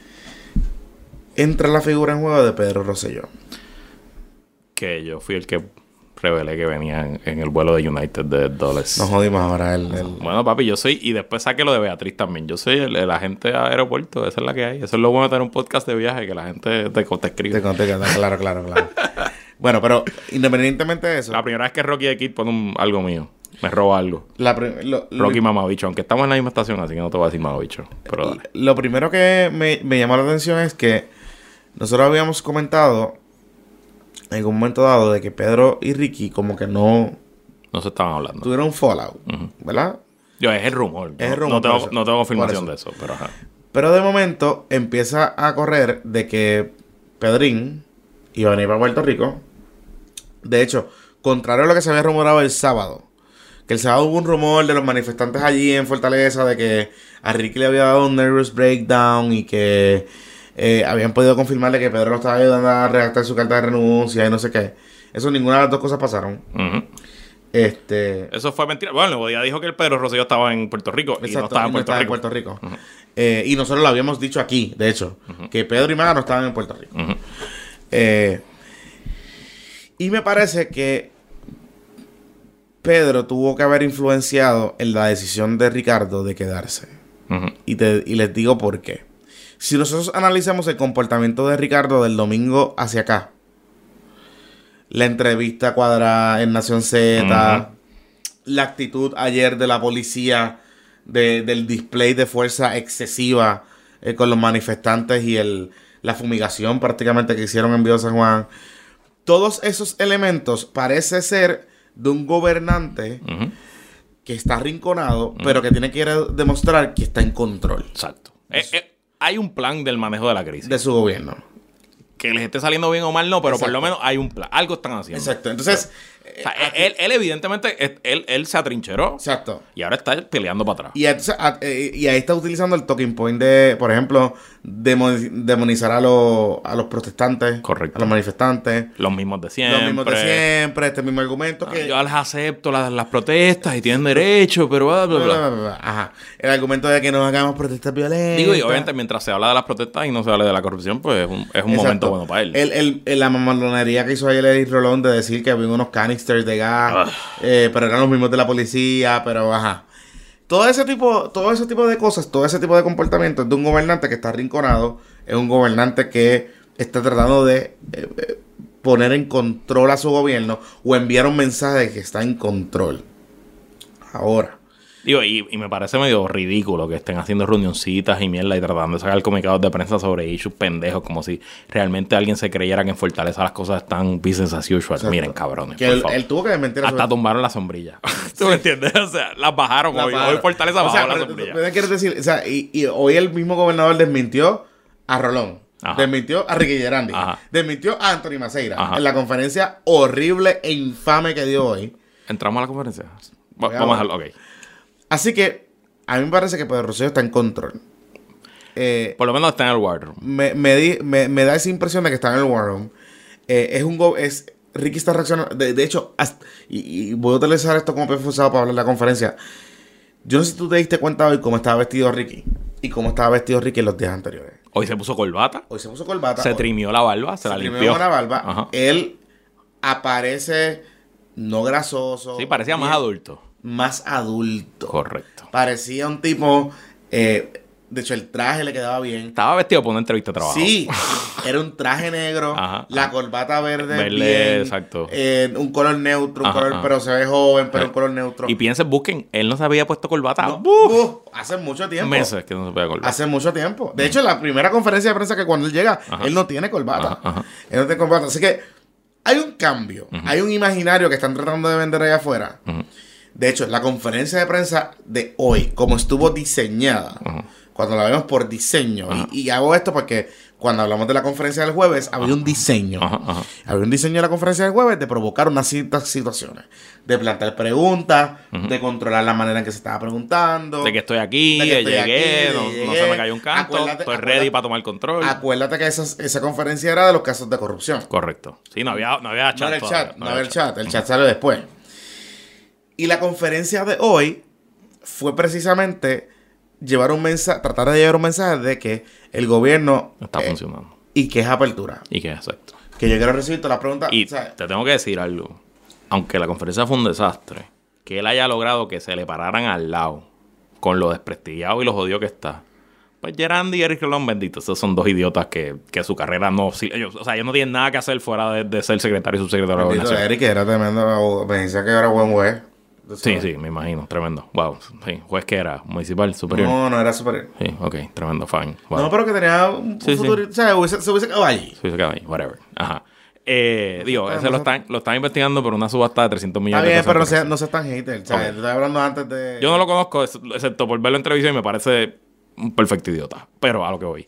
entra la figura en juego de Pedro Rosselló. Que yo fui el que revelé que venía en el vuelo de United de Dulles. Nos jodimos ahora Bueno, papi, yo soy... Y después saqué lo de Beatriz también. Yo soy el agente de aeropuerto. Esa es la que hay. Eso es lo bueno de tener un podcast de viaje, que la gente te escribe. Te conté, claro. Bueno, pero independientemente de eso... La primera vez que Rocky de Kid pone algo mío. Me roba algo. Rocky Mamabicho. Aunque estamos en la misma estación, así que no te voy a decir Mamabicho. Pero dale. Lo primero que me llamó la atención es que nosotros habíamos comentado en algún momento dado de que Pedro y Ricky como que no No se estaban hablando. tuvieron un fallout, ¿verdad? Es el rumor. Es el rumor, No por eso. tengo confirmación Por de eso, pero ajá. Pero de momento empieza a correr de que Pedrín iba a venir para Puerto Rico. De hecho, contrario a lo que se había rumorado el sábado, que el sábado hubo un rumor de los manifestantes allí en Fortaleza de que a Ricky le había dado un nervous breakdown y que habían podido confirmarle que Pedro lo estaba ayudando a redactar su carta de renuncia y no sé qué. Eso, ninguna de las dos cosas pasaron. Eso fue mentira. Bueno, el Nuevo Día dijo que el Pedro Rosselló estaba en Puerto Rico y no estaba en Puerto Rico. Uh-huh. Y nosotros lo habíamos dicho aquí, de hecho, que Pedro y Maga no estaban en Puerto Rico. Uh-huh. Y me parece que Pedro tuvo que haber influenciado en la decisión de Ricardo de quedarse. Uh-huh. Y les digo por qué. Si nosotros analizamos el comportamiento de Ricardo del domingo hacia acá, la entrevista cuadrada en Nación Z, uh-huh, la actitud ayer de la policía del display de fuerza excesiva con los manifestantes y la fumigación prácticamente que hicieron en Viejo San Juan, todos esos elementos parece ser de un gobernante, uh-huh, que está arrinconado, uh-huh, pero que tiene que ir a demostrar que está en control. Exacto. Hay un plan del manejo de la crisis. De su gobierno. Que les esté saliendo bien o mal, no, pero exacto, por lo menos hay un plan. Algo están haciendo. Exacto. Entonces, o sea, él evidentemente, él se atrincheró. Exacto. Y ahora está peleando para atrás. Y, entonces, y ahí está utilizando el talking point de, por ejemplo, demonizar a los protestantes. Correcto. A los manifestantes. Los mismos de siempre. Este mismo argumento. Que yo les acepto las protestas y tienen derecho, pero bla, bla, bla. Ajá. El argumento de que no hagamos protestas violentas. Digo, y obviamente mientras se habla de las protestas y no se habla de la corrupción, pues es un momento bueno para él. La mamalonería que hizo ayer Eric Rolón de decir que había unos canisters de gas, pero eran los mismos de la policía, pero ajá. Todo ese tipo de cosas, todo ese tipo de comportamientos de un gobernante que está arrinconado, es un gobernante que está tratando de poner en control a su gobierno o enviar un mensaje de que está en control. Ahora. Digo, y me parece medio ridículo que estén haciendo reunioncitas y mierda y tratando de sacar comunicados de prensa sobre issues pendejos, como si realmente alguien se creyera que en Fortaleza las cosas están business as usual. Exacto. Miren, cabrones. Que él tuvo que desmentir. Hasta tumbaron la sombrilla. ¿Tú me entiendes? O sea, las bajaron hoy. Hoy Fortaleza bajó la sombrilla. ¿Qué quieres decir? O sea, y hoy el mismo gobernador desmintió a Rolón. Ajá. Desmintió a Ricky Gerandi. Ajá. Desmintió a Anthony Maceira. Ajá. En la conferencia horrible e infame que dio hoy. ¿Entramos a la conferencia? Vamos a dejarlo, ok. Así que a mí me parece que Pedro Rosselló está en control. Por lo menos está en el War Room. Me da esa impresión de que está en el War Room. Ricky está reaccionando. De hecho, y voy a utilizar esto como pie forzado para hablar de la conferencia. Yo no sé si tú te diste cuenta hoy cómo estaba vestido Ricky y cómo estaba vestido Ricky en los días anteriores. Hoy se puso corbata. Se trimió la barba, se la limpió. La barba. Ajá. Él aparece no grasoso. Sí, parecía más adulto. Más adulto. Correcto. Parecía un tipo... de hecho, el traje le quedaba bien. Estaba vestido para una entrevista de trabajo. Sí. Era un traje negro. Ajá, la corbata verde bien. Exacto. Un color neutro. Pero se ve joven, pero un color neutro. Y busquen. Él no se había puesto corbata. No, hace mucho tiempo. Meses que no se puede corbata. Hace mucho tiempo. De hecho, la primera conferencia de prensa que cuando él llega, él no tiene corbata. Él no tiene corbata. Así que hay un cambio. Hay un imaginario que están tratando de vender allá afuera. De hecho, la conferencia de prensa de hoy, como estuvo diseñada, cuando la vemos por diseño, y hago esto porque cuando hablamos de la conferencia del jueves, había un diseño. Había un diseño de la conferencia del jueves de provocar unas ciertas situaciones. De plantear preguntas, de controlar la manera en que se estaba preguntando. De que estoy aquí, llegué, no se me cayó un canto, estoy ready para tomar control. Acuérdate que esa conferencia era de los casos de corrupción. Correcto. Sí, no había chat. No había el chat. El chat salió después. Y la conferencia de hoy fue precisamente tratar de llevar un mensaje de que el gobierno está funcionando. Y que es apertura. Y que es exacto. Que yo quiero recibir todas las preguntas. Y te tengo que decir algo. Aunque la conferencia fue un desastre, que él haya logrado que se le pararan al lado con lo desprestigiado y lo jodido que está. Pues Gerandi y Eric Rolón, bendito, esos son dos idiotas que su carrera no... ellos no tienen nada que hacer fuera de ser secretario y subsecretario de gobernación. Eric era tremendo, me decía que era buen juez. Sí, me imagino, tremendo. Wow, sí, juez que era municipal, superior. No era superior. Sí, ok, tremendo, fine. Wow. No, pero que tenía un futuro, o sea, se hubiese quedado allí. Se hubiese quedado ahí, whatever. Ajá. Ese lo están investigando por una subasta de 300 millones de pesos. Está bien, pero no seas tan hater. O sea, te estoy hablando antes de... Yo no lo conozco, excepto por verlo en televisión y me parece un perfecto idiota. Pero a lo que voy.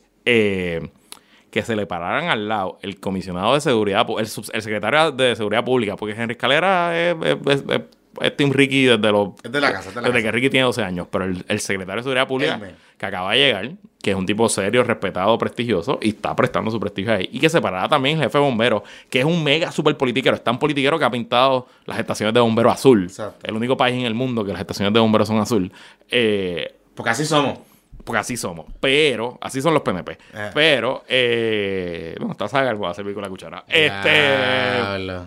Que se le pararan al lado el comisionado de seguridad, el secretario de seguridad pública, porque Henry Escalera es es Team Ricky desde los... Es de la casa, es de la desde casa. que Ricky tiene 12 años. Pero el secretario de Seguridad Pública, Elmer. que acaba de llegar, que es un tipo serio, respetado, prestigioso, y está prestando su prestigio ahí. Y que se parará también el jefe de bomberos, que es un mega super politiquero. Es tan politiquero que ha pintado las estaciones de bomberos azul. Exacto. El único país en el mundo que las estaciones de bomberos son azul. Porque así somos. Porque así somos. Pero, así son los PNP. Pero, no, está Sagar, voy a servir con la cuchara. Diablo.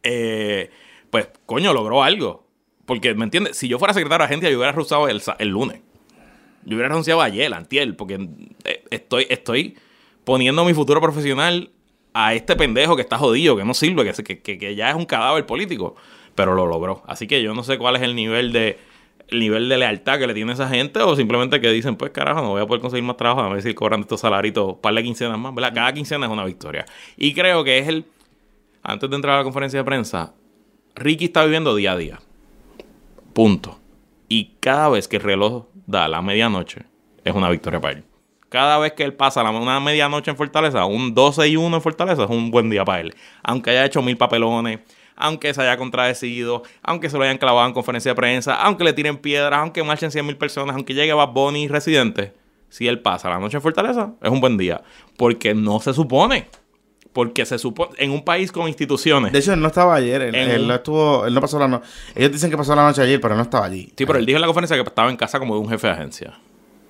Pues, coño, logró algo. Porque, ¿me entiendes? Si yo fuera secretario de agencia, yo hubiera renunciado el lunes. Yo hubiera renunciado ayer, antier, porque estoy poniendo mi futuro profesional a este pendejo que está jodido, que no sirve, que ya es un cadáver político. Pero lo logró. Así que yo no sé cuál es el nivel de lealtad que le tiene esa gente, o simplemente que dicen, pues carajo, no voy a poder conseguir más trabajo, a ver si cobran estos salaritos, un par de quincenas más, ¿verdad? Cada quincena es una victoria. Y creo que es antes de entrar a la conferencia de prensa, Ricky está viviendo día a día. Punto. Y cada vez que el reloj da la medianoche, es una victoria para él. Cada vez que él pasa una medianoche en Fortaleza, un 12-1 en Fortaleza, es un buen día para él. Aunque haya hecho 1000 papelones, aunque se haya contradecido, aunque se lo hayan clavado en conferencia de prensa, aunque le tiren piedras, aunque marchen 100,000 personas, aunque llegue Bad Bunny Residente, si él pasa la noche en Fortaleza, es un buen día. Porque no se supone. Porque se supone, en un país con instituciones. De hecho, él no estaba ayer. Él no pasó la noche. Ellos dicen que pasó la noche ayer, pero él no estaba allí. Sí, pero él dijo en la conferencia que estaba en casa como de un jefe de agencia.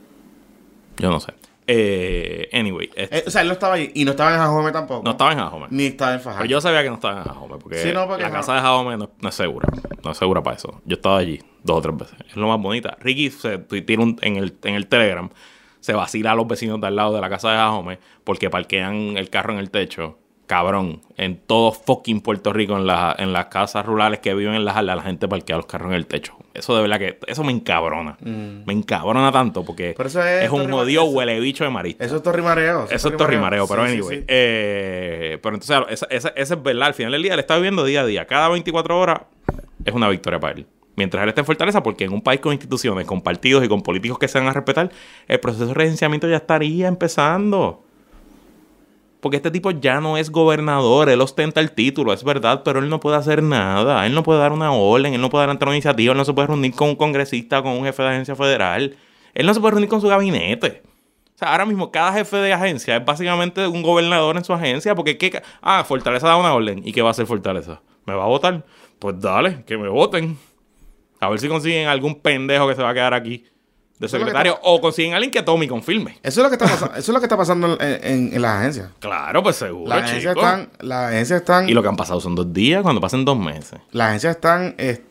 Yo no sé. Anyway. O sea, él no estaba allí. Y no estaba en Jajome tampoco. No estaba en Jajome. Ni estaba en Fajardo. Pero yo sabía que no estaba en Jajome. Porque, Sí, no, porque la no. casa de Jajome no es segura. No es segura para eso. Yo estaba allí 2 o 3 veces. Es lo más bonita. Ricky se tuitea en el Telegram. Se vacila a los vecinos de al lado de la casa de Jajome porque parquean el carro en el techo. Cabrón, en todo fucking Puerto Rico, en las casas rurales que viven en las aldeas, la gente parquea los carros en el techo. Eso de verdad que, eso me encabrona. Me encabrona tanto porque Pero eso es un jodido huele bicho de marista. Eso es torrimareo. Eso es torrimareo, pero Sí, anyway. sí. Pero entonces, esa es verdad. Al final del día, él está viviendo día a día. Cada 24 horas es una victoria para él. Mientras él esté en Fortaleza, porque en un país con instituciones, con partidos y con políticos que se van a respetar, el proceso de regenciamiento ya estaría empezando. Porque este tipo ya no es gobernador, él ostenta el título, es verdad, pero él no puede hacer nada. Él no puede dar una orden, él no puede adelantar una iniciativa, él no se puede reunir con un congresista, con un jefe de agencia federal. Él no se puede reunir con su gabinete. O sea, ahora mismo cada jefe de agencia es básicamente un gobernador en su agencia, porque Fortaleza da una orden. ¿Y qué va a hacer Fortaleza? ¿Me va a votar? Pues dale, que me voten. A ver si consiguen algún pendejo que se va a quedar aquí de secretario, o consiguen a alguien que tome y confirme. Eso es lo que está pasando, eso es lo que está pasando en las agencias. Claro, pues seguro, Las agencias chico. están. Y lo que han pasado son 2 días, cuando pasen 2 meses. Las agencias están,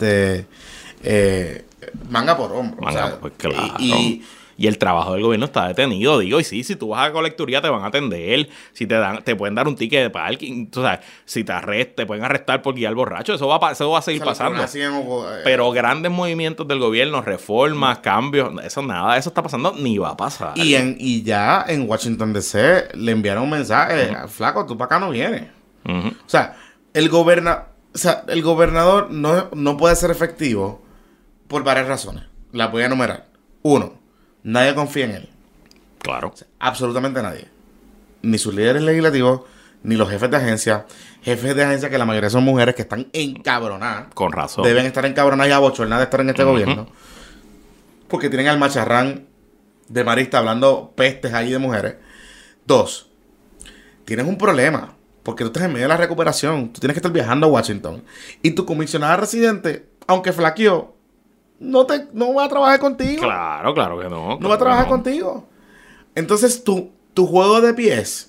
manga por hombro. Manga, o sea, pues claro. y Y el trabajo del gobierno está detenido, digo. Y sí, si tú vas a colecturía te van a atender. Si te pueden dar un ticket de parking. O sea, si te pueden arrestar por guiar borracho. Eso va a seguir pasando. Pero grandes movimientos del gobierno, reformas, cambios, nada de eso está pasando ni va a pasar. Y ya en Washington DC le enviaron un mensaje. Flaco, tú para acá no vienes. Uh-huh. O sea, el gobernador no puede ser efectivo por varias razones. Las voy a enumerar. 1. Nadie confía en él. Claro. O sea, absolutamente nadie. Ni sus líderes legislativos, ni los jefes de agencia. Jefes de agencia que la mayoría son mujeres que están encabronadas. Con razón. Deben estar encabronadas y abochornadas de estar en este gobierno. Porque tienen al macharrán de marista hablando pestes ahí de mujeres. 2. Tienes un problema. Porque tú estás en medio de la recuperación. Tú tienes que estar viajando a Washington. Y tu comisionada residente, aunque flaqueó, no va a trabajar contigo. Claro que no. No va a trabajar contigo. Entonces, tu juego de pies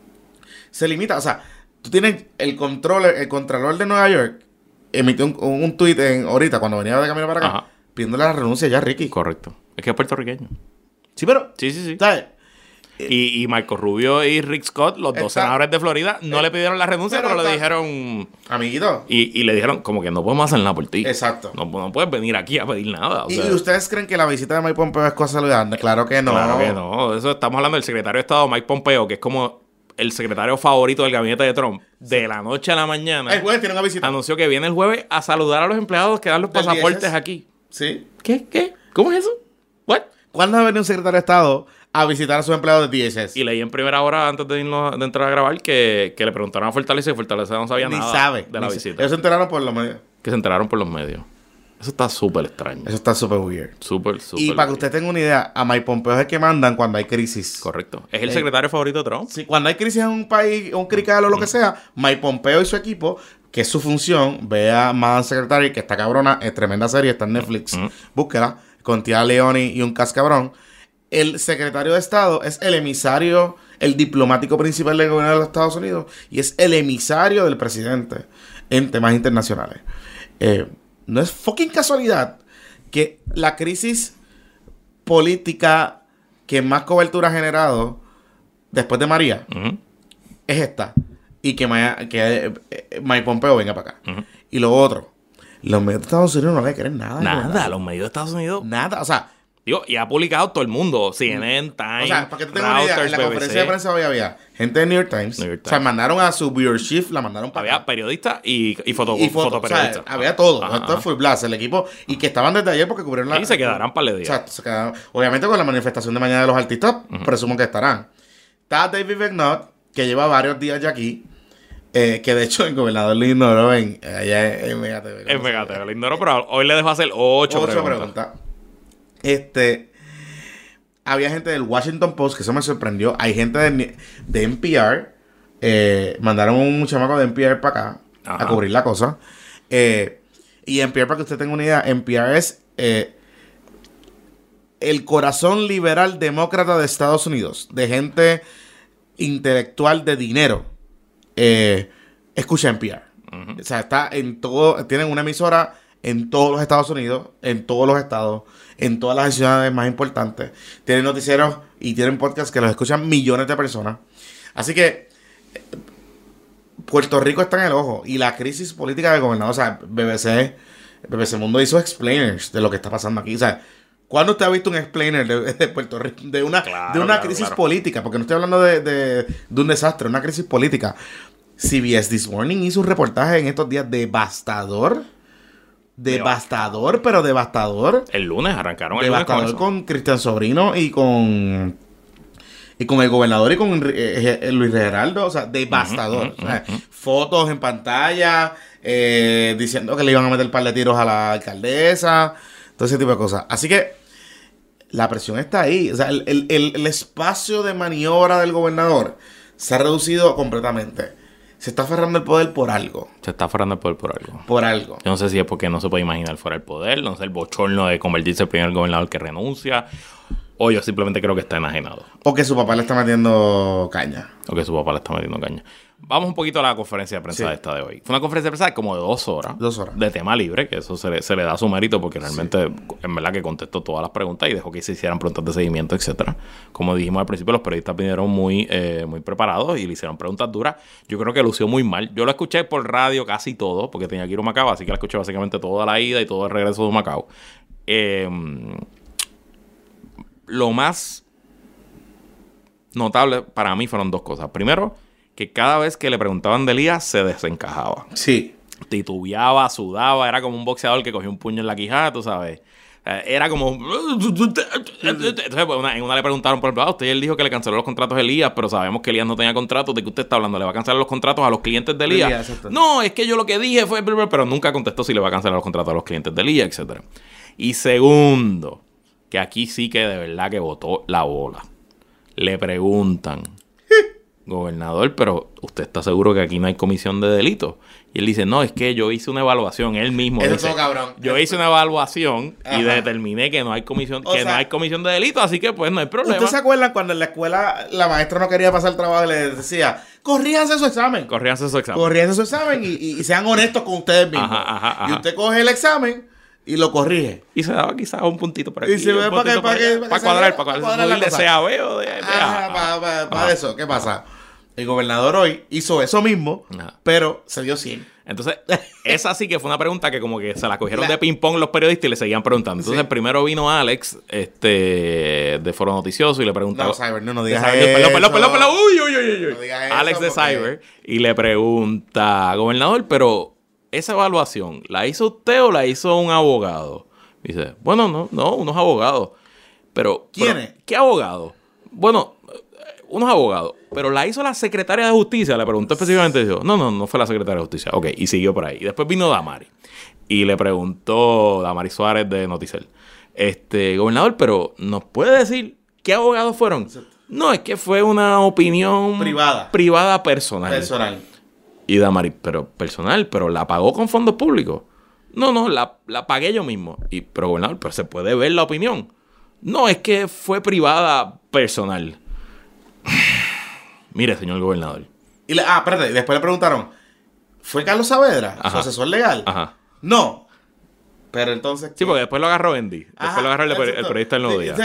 se limita. O sea, tú tienes el contralor de Nueva York emitió un tuit ahorita, cuando venía de camino para acá, Ajá. pidiéndole la renuncia ya a Ricky. Correcto. Es que es puertorriqueño. Sí, pero... Sí. ¿sabes? Y Marco Rubio y Rick Scott, los dos senadores de Florida, no le pidieron la renuncia, pero le dijeron... Amiguito. Y le dijeron como que no podemos hacer nada por ti. Exacto. No puedes venir aquí a pedir nada. O ¿Y sea, ustedes creen que la visita de Mike Pompeo es cosa saludable? Claro que no. Claro que no. Eso estamos hablando del secretario de Estado, Mike Pompeo, que es como el secretario favorito del gabinete de Trump. De la noche a la mañana. El jueves tiene una visita. Anunció que viene el jueves a saludar a los empleados que dan los Del pasaportes DSS. aquí. Sí. ¿Qué? ¿Cómo es eso? ¿What? ¿Cuándo ha venido un secretario de Estado a visitar a sus empleados de DSS? Y leí en primera hora, antes de entrar a grabar, que le preguntaron a Fortaleza y Fortaleza no sabía Ni nada sabe. de la visita. Ellos se enteraron por los medios. Que se enteraron por los medios. Eso está súper extraño. Eso está súper weird. Súper Y para que weird. usted tenga una idea, a Mike Pompeo es el que mandan cuando hay crisis. Correcto. Es el secretario favorito de Trump. Sí, cuando hay crisis en un país, un crical o lo que sea, Mike Pompeo y su equipo, que es su función, ve a Madam Secretary, que está cabrona, es tremenda serie, está en Netflix, búsquela, con Tia Leoni y un cascabrón. El secretario de Estado es el emisario, el diplomático principal del gobierno de los Estados Unidos y es el emisario del presidente en temas internacionales. No es fucking casualidad que la crisis política que más cobertura ha generado después de María es esta. Y que Mike Pompeo venga para acá. Y lo otro, los medios de Estados Unidos no le quieren nada. Nada, los medios de Estados Unidos. Nada, o sea. Digo, y ha publicado todo el mundo. CNN, Time, O sea, para que tú tengas una idea, en la BBC. conferencia de prensa hoy había gente de New York Times. O sea, mandaron a su bureau chief, la mandaron para Había acá. periodistas y O sea, fotoperiodistas. había todo. Ajá, Esto fue blast, el equipo. Y que estaban desde ayer porque cubrieron la... Y se quedarán para el día. O sea, se quedaron, obviamente con la manifestación de mañana de los artistas, presumo que estarán. Está David Becknott, que lleva varios días ya aquí. Que de hecho el gobernador lo ignoró allá en Mega TV. En Mega TV, lo ignoro, pero hoy le dejo hacer 8 preguntas. Había gente del Washington Post, que eso me sorprendió. Hay gente de NPR. Mandaron un chamaco de NPR para acá a cubrir la cosa. Y NPR, para que usted tenga una idea, NPR es el corazón liberal demócrata de Estados Unidos. De gente intelectual de dinero. Escucha NPR. O sea, está en todo. Tienen una emisora en todos los Estados Unidos, en todos los estados, en todas las ciudades más importantes. Tienen noticieros y tienen podcasts que los escuchan millones de personas. Así que Puerto Rico está en el ojo. Y la crisis política del gobernador, o sea, BBC Mundo hizo explainers de lo que está pasando aquí. O sea, ¿cuándo usted ha visto un explainer de Puerto Rico? De una crisis política, porque no estoy hablando de un desastre, una crisis política. CBS This Morning hizo un reportaje en estos días devastador. Pero devastador. El lunes arrancaron el devastador lunes con Cristian Sobrino y con el gobernador y con Luis Geraldo. O sea, devastador. O sea, fotos en pantalla diciendo que le iban a meter un par de tiros a la alcaldesa, todo ese tipo de cosas. Así que la presión está ahí. O sea, el espacio de maniobra del gobernador se ha reducido completamente. Se está aferrando el poder por algo. Se está aferrando el poder por algo. Por algo. Yo no sé si es porque no se puede imaginar fuera el poder, no sé, el bochorno de convertirse en el primer gobernador que renuncia, o yo simplemente creo que está enajenado. O que su papá le está metiendo caña. O que su papá le está metiendo caña. Vamos un poquito a la conferencia de prensa de esta de hoy. Fue una conferencia de prensa de como de 2 horas. 2 horas. De tema libre, que eso se le da su mérito porque realmente, en verdad, que contestó todas las preguntas y dejó que se hicieran preguntas de seguimiento, etcétera. Como dijimos al principio, los periodistas vinieron muy preparados y le hicieron preguntas duras. Yo creo que lució muy mal. Yo lo escuché por radio casi todo, porque tenía que ir a Humacao, así que la escuché básicamente toda la ida y todo el regreso de Humacao. Lo más notable para mí fueron 2 cosas. Primero, que cada vez que le preguntaban de Elías se desencajaba. Sí. Titubeaba, sudaba, era como un boxeador que cogió un puño en la quijada, tú sabes. Era como... Entonces, pues, en una le preguntaron, por ejemplo, usted él dijo que le canceló los contratos a Elías, pero sabemos que Elías no tenía contratos. ¿De qué usted está hablando? ¿Le va a cancelar los contratos a los clientes de Elías? No, es que yo lo que dije fue... Pero nunca contestó si le va a cancelar los contratos a los clientes de Elías, etcétera. Y segundo, que aquí sí que de verdad que botó la bola. Le preguntan... Gobernador, pero ¿usted está seguro que aquí no hay comisión de delitos? Y él dice, no, es que yo hice una evaluación, él mismo Eso dice, es cabrón. yo hice una evaluación Ajá. y determiné que no hay comisión, O sea, no hay comisión de delitos, así que pues no hay problema. ¿Ustedes se acuerdan cuando en la escuela la maestra no quería pasar el trabajo y le decía, corríjanse su examen? Corríanse su examen. Corríjanse su examen y sean honestos con ustedes mismos. Ajá. Y usted coge el examen y lo corrige. Y se daba quizás un puntito por aquí. Y se ve para cuadrar la de cosa. CAB o de A. Para eso, ¿qué pasa? El gobernador hoy hizo eso mismo, pero se dio 100. Entonces, esa sí que fue una pregunta que como que se la cogieron de ping-pong los periodistas y le seguían preguntando. Entonces, primero vino Alex, de Foro Noticioso y le preguntó... No, Cyber, no digas eso. Perdón. Uy. No digas eso, Alex de Cyber. Y le pregunta, gobernador, pero esa evaluación, ¿la hizo usted o la hizo un abogado? Dice, bueno, no, unos abogados. Pero... ¿Quiénes? ¿Qué abogado? Bueno... unos abogados, pero la hizo la secretaria de Justicia, le preguntó específicamente, dijo, no fue la secretaria de Justicia, ok, y siguió por ahí. Y después vino Damari, Y le preguntó Damaris Suárez de Noticel, gobernador, pero ¿nos puede decir qué abogados fueron? No, es que fue una opinión privada personal. Y Damaris, pero personal, pero ¿la pagó con fondos públicos? No, la pagué yo mismo. Pero gobernador, pero se puede ver la opinión. No, es que fue privada personal. Mire, señor gobernador. Espérate, y después le preguntaron, ¿fue Carlos Saavedra, su asesor legal? Ajá. No. Pero entonces... Sí, porque después lo agarró Andy. Después lo agarró el periodista del Nuevo Día.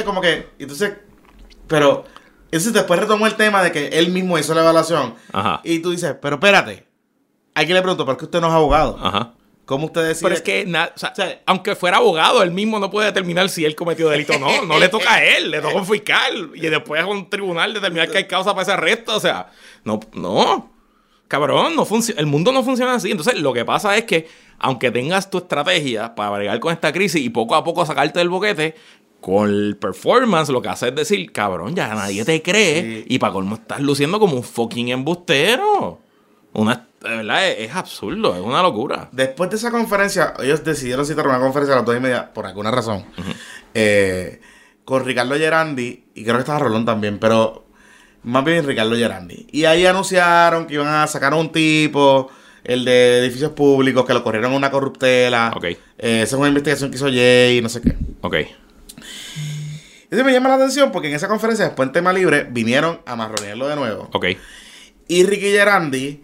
Entonces después retomó el tema de que él mismo hizo la evaluación. Ajá. Y tú dices, pero espérate. Alguien le preguntó, ¿por qué usted no es abogado? Ajá. ¿Cómo usted decide? Pero es que, aunque fuera abogado, él mismo no puede determinar si él cometió delito o no. No le toca a él, le toca a un fiscal. Y después a un tribunal determinar que hay causa para ese arresto. O sea, no. Cabrón, el mundo no funciona así. Entonces, lo que pasa es que, aunque tengas tu estrategia para bregar con esta crisis y poco a poco sacarte del boquete, con el performance lo que hace es decir, cabrón, ya nadie te cree. Sí. Y para colmo estás luciendo como un fucking embustero. De verdad, es absurdo, es una locura. Después de esa conferencia, ellos decidieron citar una conferencia a las 2:30, por alguna razón, con Ricardo Gerandi, y creo que estaba Rolón también, pero más bien Ricardo Gerandi. Y ahí anunciaron que iban a sacar a un tipo, el de edificios públicos, que lo corrieron en una corruptela. Ok. Esa es una investigación que hizo Jay, no sé qué. Ok. Eso me llama la atención porque en esa conferencia, después en Tema Libre, vinieron a marronearlo de nuevo. Ok. Y Ricky Gerandi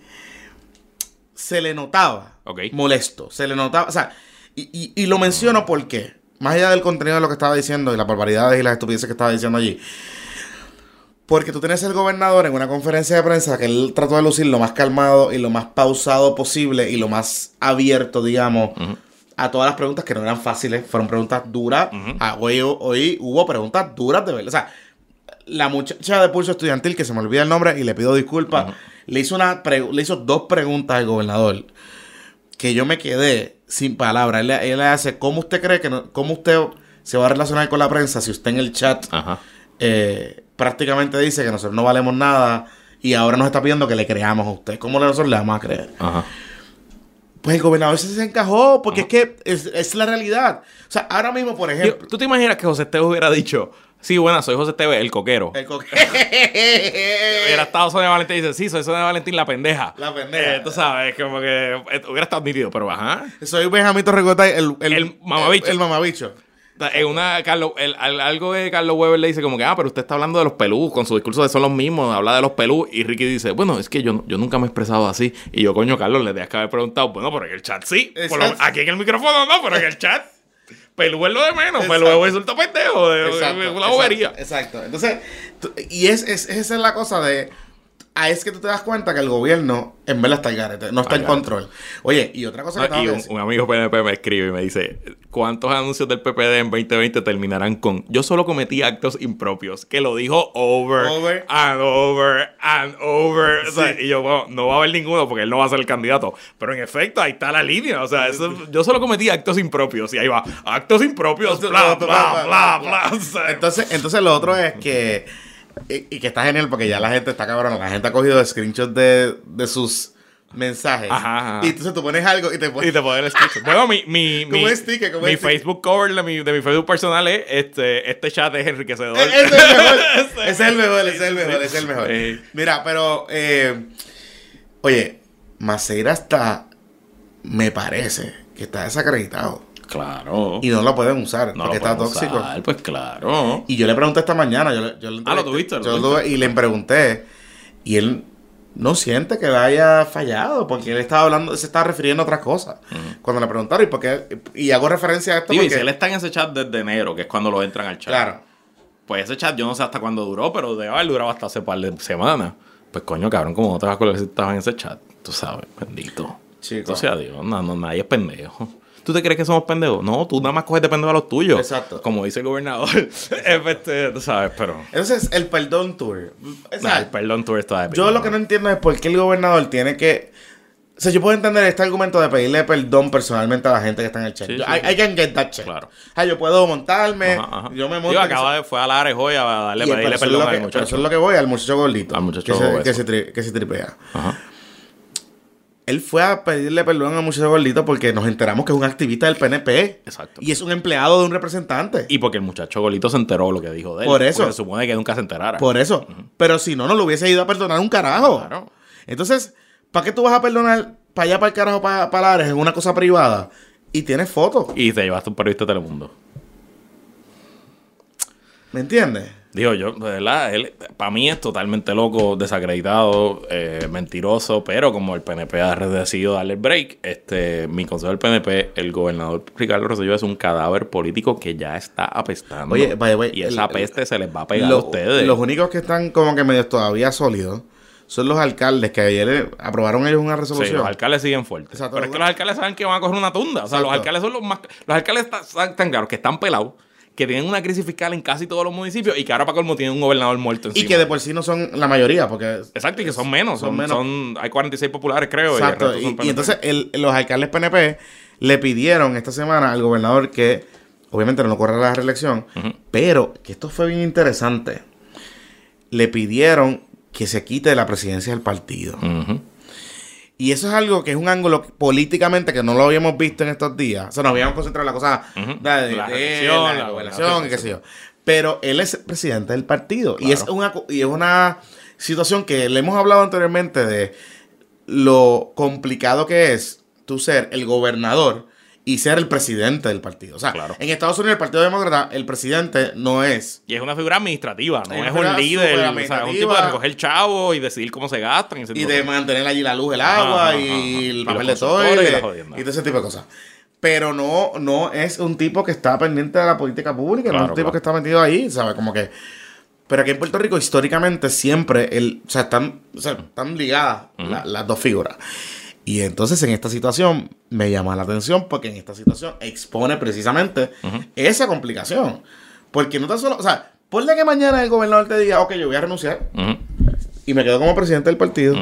se le notaba molesto. Se le notaba, o sea, y lo menciono porque, más allá del contenido de lo que estaba diciendo y las barbaridades y las estupideces que estaba diciendo allí, porque tú tienes el gobernador en una conferencia de prensa que él trató de lucir lo más calmado y lo más pausado posible y lo más abierto, digamos, a todas las preguntas que no eran fáciles, fueron preguntas duras. Hoy hubo preguntas duras de verdad. O sea, la muchacha de Pulso Estudiantil, que se me olvida el nombre y le pido disculpas, le hizo 2 preguntas al gobernador que yo me quedé sin palabras. Él le hace, ¿cómo usted cree cómo usted se va a relacionar con la prensa si usted en el chat prácticamente dice que nosotros no valemos nada y ahora nos está pidiendo que le creamos a usted? ¿Cómo nosotros le vamos a creer? Pues el gobernador se encajó porque es que es la realidad. O sea, ahora mismo, por ejemplo... ¿Tú te imaginas que José Esteves hubiera dicho... Sí, bueno, soy José Esteves, el coquero. Hubiera estado Sonia Valentín y dice, sí, soy Sonia Valentín, la pendeja. La tú sabes, como que hubiera estado nítido, pero ajá. Soy Benjamín Torrecotay, el mamabicho. El mamabicho. En algo de Carlos Weber le dice como que, pero usted está hablando de los pelús, con su discurso de son los mismos, habla de los pelús, y Ricky dice, bueno, es que yo nunca me he expresado así. Y yo, coño, Carlos, le tenías que haber preguntado, bueno, pero en el chat sí. Aquí en el micrófono no, pero en el chat... Pelú es lo de menos, Pelú es resulta pendejo, una bobería. Exacto. Entonces, esa es la cosa de... es que tú te das cuenta que el gobierno en verdad está al garete, no está en control. Oye, y otra cosa que un amigo PNP me escribe y me dice, ¿cuántos anuncios del PPD en 2020 terminarán con yo solo cometí actos impropios? Que lo dijo over and over and over. Sí. O sea, y yo, bueno, no va a haber ninguno porque él no va a ser el candidato. Pero en efecto, ahí está la línea. O sea, yo solo cometí actos impropios. Y ahí va, actos impropios, bla, bla, bla, bla. O sea, entonces lo otro es que... Y que está genial porque ya la gente está cabrona. La gente ha cogido screenshots de sus mensajes. Ajá. Y entonces tú pones algo y te pones el screenshot. Bueno, mi Facebook cover de mi Facebook personal es este chat es enriquecedor. Es el mejor. Mira, pero oye, Maceira me parece que está desacreditado. Claro. Y no lo pueden usar porque está tóxico. Pues claro. Y yo le pregunté esta mañana. ¿Lo tuviste? Y le pregunté. Y él no siente que le haya fallado porque él se estaba refiriendo a otras cosas. Cuando le preguntaron, y hago referencia a esto. Y si él está en ese chat desde enero, que es cuando lo entran al chat. Claro. Pues ese chat yo no sé hasta cuándo duró, pero debe haber durado hasta hace par de semanas. Pues coño, cabrón, como no te vas a acordar si estabas en ese chat. Tú sabes, bendito. Chico. O sea, Dios, nadie es pendejo. ¿Tú te crees que somos pendejos? No, tú nada más coges de pendejo a los tuyos. Exacto. Como dice el gobernador. Tú sabes, pero... Entonces, el perdón tour. El perdón tour está de yo lo que no entiendo es por qué el gobernador tiene que... O sea, yo puedo entender este argumento de pedirle perdón personalmente a la gente que está en el chat. Sí, I can get that check. Claro. Yo puedo montarme. Yo me monto. Fue a Lares hoy a pedirle perdón al muchacho. Pero eso es lo que voy, al muchacho gordito. Al muchacho que se tripea. Ajá. él fue a pedirle perdón a Muchacho Gordito porque nos enteramos que es un activista del PNP. Exacto. Y es un empleado de un representante. Y porque el muchacho Golito se enteró lo que dijo de él. Por eso. Porque se supone que nunca se enterara. Por eso. Pero si no, no lo hubiese ido a perdonar un carajo. Claro. Entonces, ¿para qué tú vas a perdonar para allá, para el carajo, para Lares, en una cosa privada? Y tienes fotos. Y te llevaste un periodista de Telemundo. ¿Me entiendes? Digo yo, de verdad, él para mí es totalmente loco, desacreditado, mentiroso, pero como el PNP ha decidido darle el break, mi consejo del PNP, el gobernador Ricardo Rosselló es un cadáver político que ya está apestando. Oye, y esa peste se les va a pegar a ustedes. Los únicos que están como que medio todavía sólidos son los alcaldes, que ayer aprobaron ellos una resolución. Sí, los alcaldes siguen fuertes. Exacto. Pero es que los alcaldes saben que van a coger una tunda. O sea, Exacto. los alcaldes son los más... Los alcaldes están claros que están pelados, que tienen una crisis fiscal en casi todos los municipios y que ahora para colmo tienen un gobernador muerto encima. Y que de por sí no son la mayoría, porque... Exacto, y que son menos. Hay 46 populares, creo. Exacto. Y entonces los alcaldes PNP le pidieron esta semana al gobernador que, obviamente no corra la reelección, pero que esto fue bien interesante. Le pidieron que se quite de la presidencia del partido. Y eso es algo que es un ángulo políticamente que no lo habíamos visto en estos días. O sea, nos habíamos concentrado en la cosa de la gobernación y qué sé yo. Pero él es presidente del partido. Claro. Y es una situación que le hemos hablado anteriormente de lo complicado que es tú ser el gobernador y ser el presidente del partido. O sea, claro, en Estados Unidos el Partido Demócrata, el presidente no es... Y es una figura administrativa, no es un líder. O sea, es un tipo de recoger chavos y decidir cómo se gastan. Y de mantener allí la luz, el agua y el papel de toile y todo ese tipo de cosas. Pero no es un tipo que está pendiente de la política pública, claro, no es un tipo que está metido ahí, ¿sabes? Como que... Pero aquí en Puerto Rico, históricamente, siempre están ligadas las dos figuras. Y entonces en esta situación me llama la atención porque en esta situación expone precisamente esa complicación. Porque no tan solo... O sea, ponle que mañana el gobernador te diga, ok, yo voy a renunciar y me quedo como presidente del partido.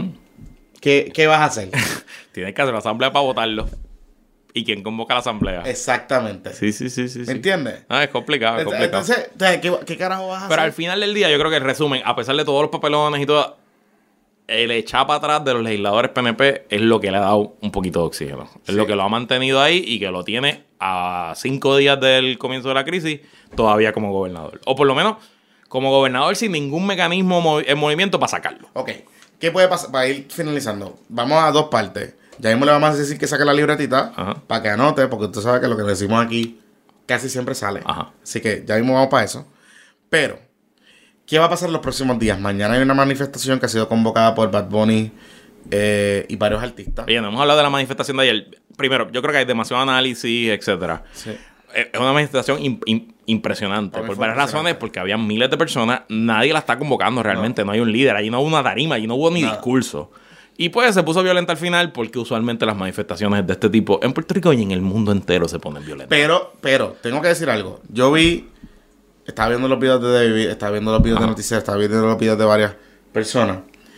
¿Qué vas a hacer? Tienes que hacer una asamblea para votarlo. ¿Y quién convoca a la asamblea? Exactamente. Sí. ¿Me entiendes? Es complicado, es complicado. Entonces, ¿qué carajo vas a hacer? Pero al final del día, yo creo que el resumen, a pesar de todos los papelones y todo, el echar para atrás de los legisladores PNP es lo que le ha dado un poquito de oxígeno. Es lo que lo ha mantenido ahí y que lo tiene a 5 días del comienzo de la crisis todavía como gobernador. O por lo menos como gobernador sin ningún mecanismo en movimiento para sacarlo. Ok. ¿Qué puede pasar? Para ir finalizando, vamos a dos partes. Ya mismo le vamos a decir que saque la libretita para que anote, porque usted sabe que lo que decimos aquí casi siempre sale. Así que ya mismo vamos para eso. Pero, ¿qué va a pasar en los próximos días? Mañana hay una manifestación que ha sido convocada por Bad Bunny y varios artistas. Bien, hemos hablado de la manifestación de ayer. Primero, yo creo que hay demasiado análisis, etcétera. Sí. Es una manifestación impresionante. Por varias razones, porque había miles de personas. Nadie la está convocando realmente. No hay un líder. Allí no hubo una tarima. Allí no hubo ni discurso. Y pues se puso violenta al final porque usualmente las manifestaciones de este tipo en Puerto Rico y en el mundo entero se ponen violentas. Pero, tengo que decir algo. Yo estaba viendo los videos de David, estaba viendo los videos de Noticiero, estaba viendo los videos de varias personas.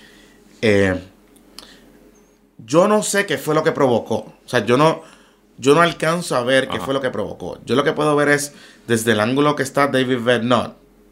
Yo no sé qué fue lo que provocó. O sea, yo no alcanzo a ver qué fue lo que provocó. Yo lo que puedo ver es, desde el ángulo que está David Bednot,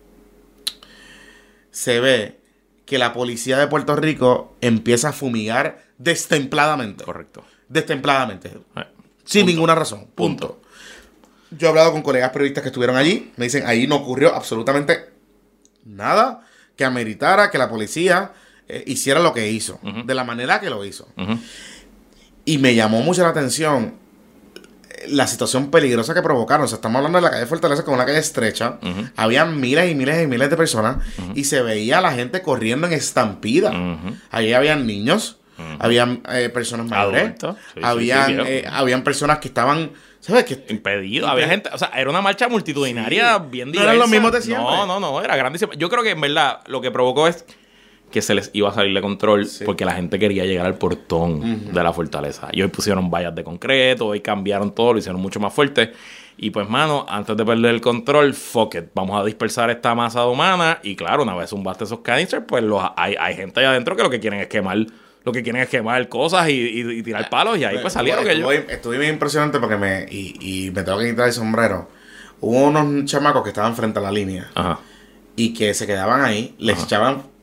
se ve que la policía de Puerto Rico empieza a fumigar destempladamente. Correcto. Destempladamente. Sin ninguna razón. Punto. Yo he hablado con colegas periodistas que estuvieron allí. Me dicen, ahí no ocurrió absolutamente nada que ameritara que la policía hiciera lo que hizo. De la manera que lo hizo. Y me llamó mucho la atención la situación peligrosa que provocaron. O sea, estamos hablando de la calle Fortaleza, con una calle estrecha. Había miles y miles y miles de personas. Y se veía a la gente corriendo en estampida. Allí habían niños. Habían personas mayores. Habían personas que estaban... ¿Sabes qué? Impedido. Había gente... O sea, era una marcha multitudinaria bien diversa. No eran los mismos de siempre. No. Era grandísima. Yo creo que, en verdad, lo que provocó es que se les iba a salir de control porque la gente quería llegar al portón de la fortaleza. Y hoy pusieron vallas de concreto, hoy cambiaron todo, lo hicieron mucho más fuerte. Y pues, mano, antes de perder el control, fuck it, vamos a dispersar esta masa humana. Y claro, una vez zumbaste esos canisters, pues hay gente allá adentro que lo que quieren es quemar cosas y tirar palos. Y ahí pues salieron que yo... Estuve bien impresionante porque me tengo que quitar el sombrero. Hubo unos chamacos que estaban frente a la línea y que se quedaban ahí, les echaban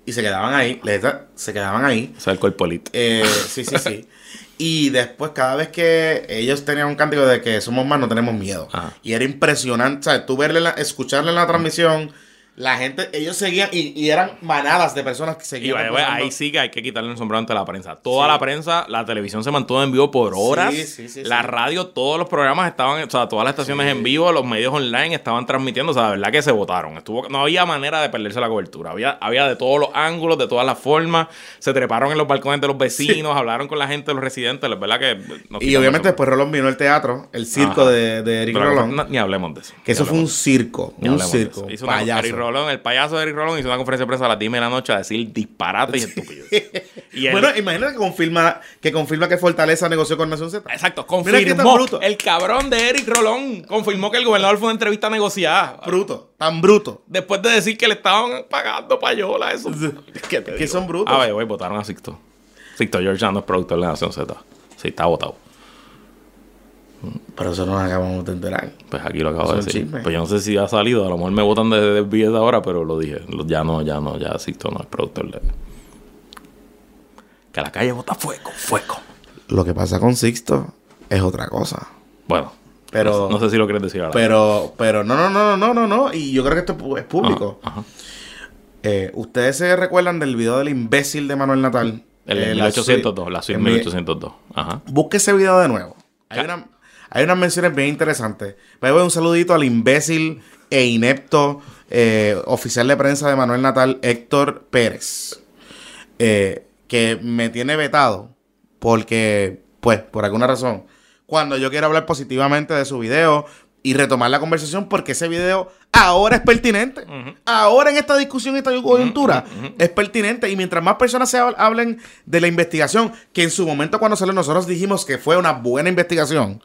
Y se quedaban ahí, se quedaban ahí. O sea, el corpolito. Sí. Y después, cada vez que ellos tenían un cántico de que somos más, no tenemos miedo. Ajá. Y era impresionante, ¿sabes? Tú escucharle en la transmisión, la gente, ellos seguían, y eran manadas de personas que Y seguían. ahí sí que hay que quitarle el sombrero ante la prensa. Toda la prensa, la televisión se mantuvo en vivo por horas. La radio, todos los programas estaban, o sea, todas las estaciones en vivo, los medios online estaban transmitiendo. O sea, la verdad que se votaron. No había manera de perderse la cobertura. Había de todos los ángulos, de todas las formas. Se treparon en los balcones de los vecinos, hablaron con la gente de los residentes. La verdad que... Y obviamente después Rolón vino el teatro, el circo de Eric Rolón. Ni hablemos de eso. Que eso fue un circo. Un circo. Payaso. El payaso de Eric Rolón hizo una conferencia de prensa a las 10 de la noche a decir disparates y estúpidos. Bueno, imagínate que confirma que Fortaleza negoció con Nación Z. Exacto, confirmó. El cabrón de Eric Rolón confirmó que el gobernador fue una entrevista negociada. Tan bruto. Después de decir que le estaban pagando payola, eso. ¿Qué son brutos? A ver, hoy votaron a Sixto. Sixto George no es productor de Nación Z. Sí, está votado. Pero eso nos acabamos de enterar. Pues aquí lo acabo de decir. Pues yo no sé si ha salido. A lo mejor me votan de BS ahora, pero lo dije. Ya Sixto no es productor de... Que la calle vota fuego. Lo que pasa con Sixto es otra cosa. Bueno, pero no sé si lo quieres decir ahora. Pero no. Y yo creo que esto es público. Ajá. ¿Ustedes se recuerdan del video del imbécil de Manuel Natal? El 1802, la suite 1802. Ajá. Busque ese video de nuevo. Hay unas menciones bien interesantes. Voy a dar un saludito al imbécil e inepto oficial de prensa de Manuel Natal, Héctor Pérez, que me tiene vetado porque, pues, por alguna razón, cuando yo quiero hablar positivamente de su video y retomar la conversación, porque ese video ahora es pertinente. Ahora en esta discusión, esta coyuntura, es pertinente. Y mientras más personas hablen de la investigación, que en su momento cuando salió nosotros dijimos que fue una buena investigación,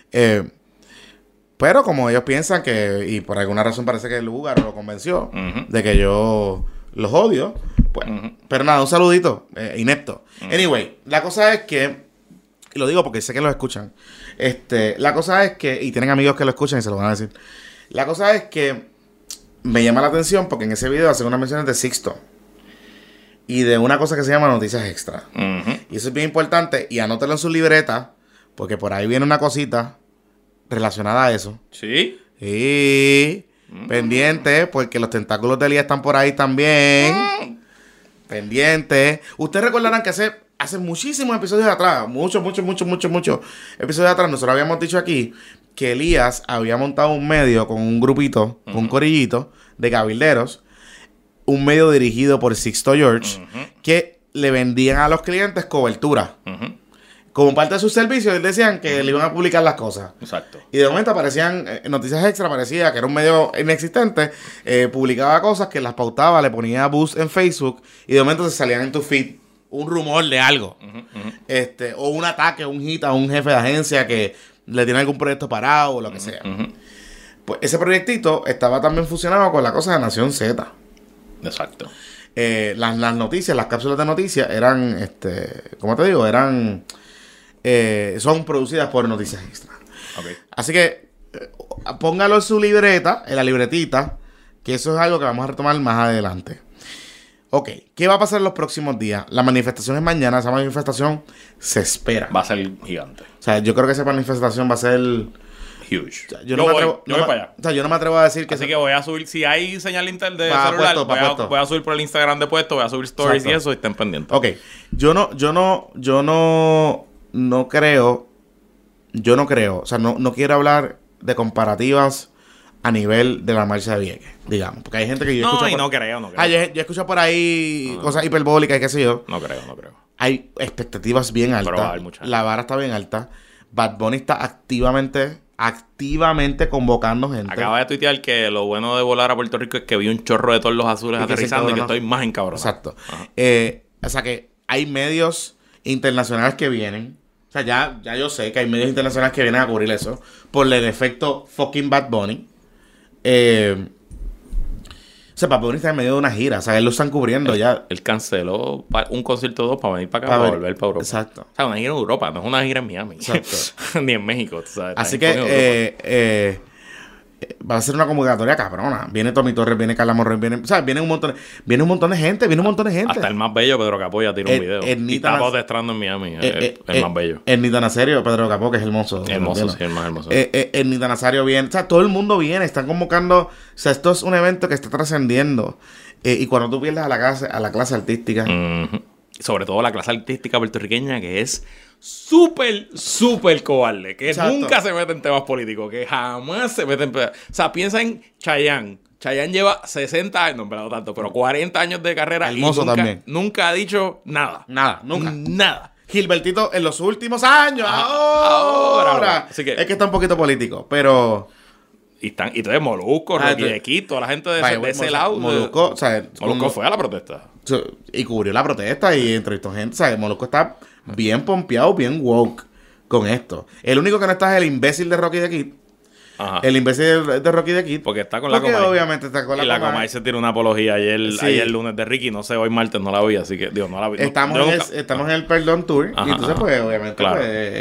pero como ellos piensan que, y por alguna razón parece que el Lugaro lo convenció de que yo los odio, pues, pero nada, un saludito, inepto. Anyway, la cosa es que, y lo digo porque sé que lo escuchan, la cosa es que, y tienen amigos que lo escuchan y se lo van a decir, la cosa es que me llama la atención porque en ese video hacen unas menciones de Sixto y de una cosa que se llama noticias extra. Y eso es bien importante, y anótelo en su libreta, porque por ahí viene una cosita relacionada a eso. ¿Sí? Y pendiente, porque los tentáculos de Elías están por ahí también. Pendiente. Ustedes recordarán que hace muchísimos episodios atrás, muchos episodios atrás, nosotros habíamos dicho aquí que Elías había montado un medio con un grupito, con un corillito de cabilderos, un medio dirigido por Sixto George, que le vendían a los clientes cobertura. Como parte de sus servicios, les decían que le iban a publicar las cosas. Exacto. Y de momento aparecían noticias extra, parecía que era un medio inexistente, publicaba cosas que las pautaba, le ponía boost en Facebook, y de momento se salían en tu feed un rumor de algo. O un ataque, un hit a un jefe de agencia que le tiene algún proyecto parado o lo que sea. Pues ese proyectito estaba también fusionado con la cosa de Nación Z. Exacto. Las noticias, las cápsulas de noticias eran, ¿cómo te digo? Son producidas por Noticias Extra. Okay. Así que póngalo en su libreta, en la libretita, que eso es algo que vamos a retomar más adelante. Ok, ¿qué va a pasar en los próximos días? La manifestación es mañana, esa manifestación se espera. Va a ser gigante. O sea, yo creo que esa manifestación va a ser huge. O sea, yo no me atrevo a decir que... Así que voy a subir, si hay señal de celular, voy a subir por el Instagram de Puesto, voy a subir stories. Exacto. Y eso, y estén pendientes. Ok, yo no creo, o sea, no quiero hablar de comparativas a nivel de la marcha de Vieques, digamos, porque hay gente que yo escucho... No creo. Yo escucho por ahí cosas hiperbólicas y qué sé yo. No creo. Hay expectativas bien altas. La vara está bien alta. Bad Bunny está activamente convocando gente. Acaba de tuitear que lo bueno de volar a Puerto Rico es que vi un chorro de tordos azules aterrizando y que estoy más encabronado. Exacto. O sea que hay medios internacionales que vienen. O sea, ya yo sé que hay medios internacionales que vienen a cubrir eso por el efecto fucking Bad Bunny. O sea, Bad Bunny está en medio de una gira. O sea, él lo están cubriendo ya. Él canceló un concierto o dos para venir para acá, para volver para Europa. Exacto. O sea, una gira en Europa, no es una gira en Miami. Exacto. Ni en México, tú sabes. Así que va a ser una convocatoria cabrona. Viene Tommy Torres, viene Carla Morroy, viene un montón de gente. Hasta el más bello, Pedro Capó ya tiró un video. Y está protestando en Miami, el más bello. El Nita Nazario, Pedro Capó, que es hermoso. Hermoso, sí, el más hermoso. El Nita Nazario viene. O sea, todo el mundo viene, están convocando. O sea, esto es un evento que está trascendiendo. Y cuando tú pierdes a la clase artística. Sobre todo la clase artística puertorriqueña, que es súper cobarde, que Exacto. Nunca se mete en temas políticos, que jamás se mete en... O sea, piensa en Chayanne. Chayanne lleva 60 años, no en verdad tanto, pero 40 años de carrera. Hermoso y nunca ha dicho nada. Nada. Gilbertito en los últimos años, ahora. Así que, es que está un poquito político, pero... Y entonces Molusco, Rocky de Quito, la gente de ese lado. Molusco, Molusco fue a la protesta. Y cubrió la protesta y entrevistó gente. O sea, Molusco está bien pompeado, bien woke con esto. El único que no está es el imbécil de Rocky de Kid. Ajá. El imbécil de Rocky de Kid. Porque está con la Comay. Obviamente está con la Comay. Y la Comay se tiró una apología ayer lunes de Ricky. No sé, hoy martes no la vi, así que, no la vi. Estamos en el Perdón Tour. Y entonces, pues, obviamente, claro.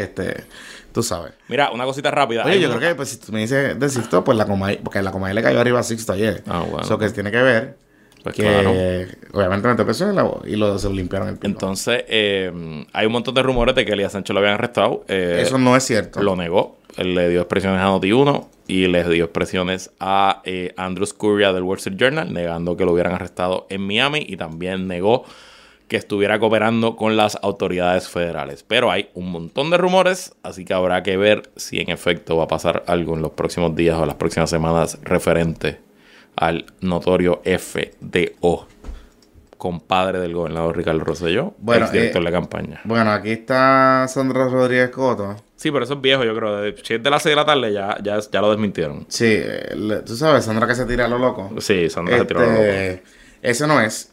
Tú sabes. Mira, una cosita rápida. Oye, yo creo que pues, si tú me dices de Sixto, pues la Comay, porque la Comay le cayó arriba a Sixto ayer. Bueno. Eso que tiene que ver pues que claro. Obviamente metió presión y se lo limpiaron el pico. Entonces, hay un montón de rumores de que Elías Sánchez lo habían arrestado. Eso no es cierto. Lo negó. Él le dio expresiones a Noti1 y le dio expresiones a Andrew Scurria del Wall Street Journal, negando que lo hubieran arrestado en Miami, y también negó que estuviera cooperando con las autoridades federales. Pero hay un montón de rumores, así que habrá que ver si en efecto va a pasar algo en los próximos días o las próximas semanas referente al notorio FDO, compadre del gobernador Ricardo Rosselló, exdirector de campaña. Bueno, aquí está Sandra Rodríguez Coto. Sí, pero eso es viejo, yo creo. Si es de las 6 de la tarde, ya lo desmintieron. Sí, tú sabes, Sandra que se tira a lo loco. Sí, Sandra se tira a lo loco. Eso no es.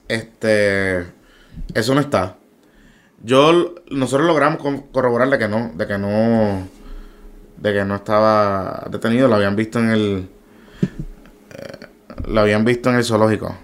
Eso no está. Nosotros logramos corroborar de que no estaba detenido. Lo habían visto en el zoológico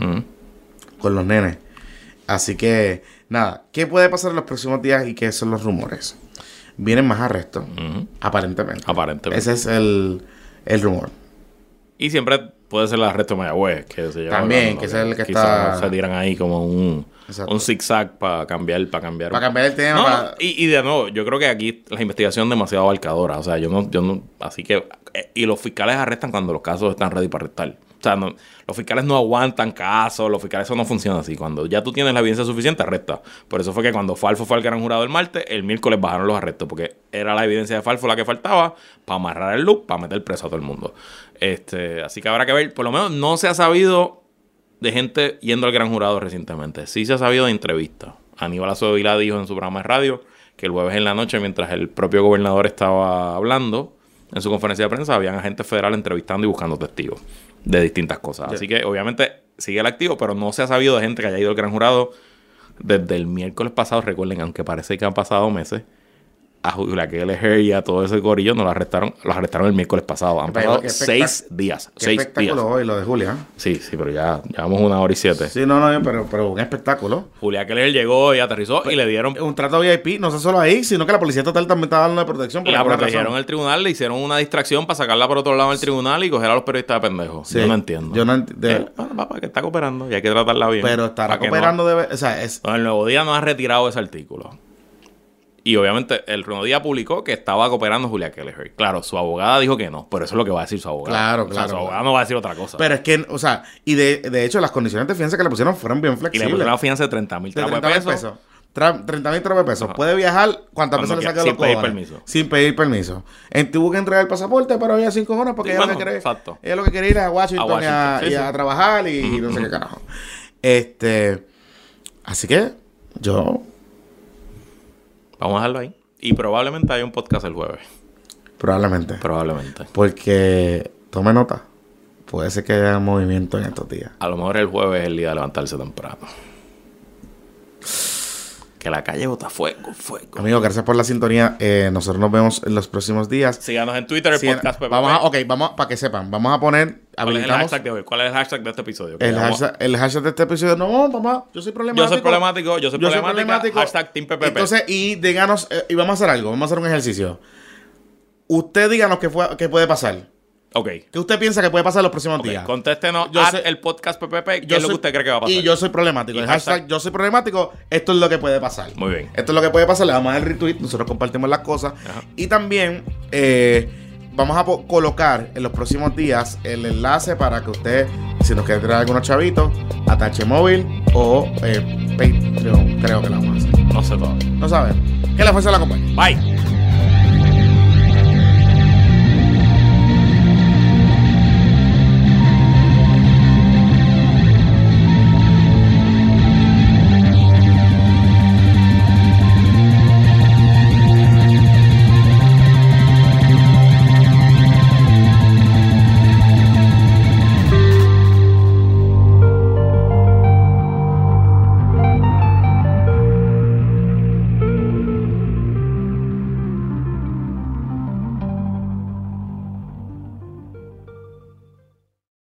con los nenes. Así que nada, ¿qué puede pasar en los próximos días y qué son los rumores? Vienen más arrestos, aparentemente. Ese es el rumor. Y siempre puede ser el arresto de Mayagüez, que se lleva también, que es el que está... se tiran ahí como un zigzag para cambiar el tema. No, y de nuevo, yo creo que aquí la investigación es demasiado abarcadora. O sea, yo no... Así que... Y los fiscales arrestan cuando los casos están ready para arrestar. O sea, los fiscales no aguantan casos, los fiscales, eso no funciona así. Cuando ya tú tienes la evidencia suficiente, arresta. Por eso fue que cuando Falfo fue al gran jurado el martes, el miércoles bajaron los arrestos, porque era la evidencia de Falfo la que faltaba para amarrar el loop, para meter preso a todo el mundo. Así que habrá que ver. Por lo menos no se ha sabido de gente yendo al gran jurado recientemente. Sí se ha sabido de entrevistas. Aníbal Acevedo Vilá dijo en su programa de radio que el jueves en la noche, mientras el propio gobernador estaba hablando en su conferencia de prensa, habían agentes federales entrevistando y buscando testigos de distintas cosas. Sí. Así que obviamente sigue el activo, pero no se ha sabido de gente que haya ido al gran jurado desde el miércoles pasado. Recuerden, aunque parece que han pasado meses, a Julia Keller y a todo ese corillo los arrestaron el miércoles pasado. Han pasado 6 días. Qué espectáculo hoy lo de Julia. Sí, pero ya llevamos 1 hora y 7. Sí, pero un espectáculo. Julia Keller llegó y aterrizó y le dieron un trato VIP, no solo ahí, sino que la policía estatal también estaba dando una protección. Y la protegieron en el tribunal, le hicieron una distracción para sacarla por otro lado del tribunal y coger a los periodistas de pendejos. Sí, yo no entiendo. Bueno, papá, que está cooperando y hay que tratarla bien. Pero estará cooperando el Nuevo Día no ha retirado ese artículo. Y obviamente el Nuevo Día publicó que estaba cooperando Julia Keller. Claro, su abogada dijo que no, pero eso es lo que va a decir su abogada. Claro. Su abogada no va a decir otra cosa. Pero es que, y de hecho las condiciones de fianza que le pusieron fueron bien flexibles. Y le pusieron una fianza de 30,000 trapos de pesos. 30,000 trapos de pesos. Ajá. Puede viajar cuantas veces le saque los cojones. Sin pedir permiso. Tuvo que entregar el pasaporte, pero había 5 horas porque ella lo que quería ir a Washington, y a trabajar y no sé qué carajo. Así que vamos a dejarlo ahí. Y probablemente haya un podcast el jueves. Probablemente. Porque, tome nota, puede ser que haya movimiento en estos días. A lo mejor el jueves es el día de levantarse temprano. Que la calle bota fuego. Amigos, gracias por la sintonía. Nosotros nos vemos en los próximos días. Síganos en Twitter, el podcast PPP. Vamos para que sepan. Vamos a poner... ¿Cuál es el hashtag de hoy? ¿Cuál es el hashtag de este episodio? El hashtag de este episodio... No, papá, yo soy problemático. Yo soy problemático. Hashtag Team PPP. Entonces, y díganos... y vamos a hacer algo. Vamos a hacer un ejercicio. Usted díganos qué puede pasar. Ok. ¿Qué usted piensa que puede pasar en los próximos días? Contéstenos el podcast PPP. ¿Qué es lo que usted cree que va a pasar? Y yo soy problemático. Y El hashtag yo soy problemático. Esto es lo que puede pasar. Muy bien. Esto es lo que puede pasar. Le damos el retweet. Nosotros compartimos las cosas. Ajá. Y también vamos a colocar en los próximos días el enlace para que usted, si nos quiere traer algunos chavitos, atache móvil o Patreon. Creo que la vamos a hacer. No sé todo. No saben. Que la fuerza la acompañe. Bye.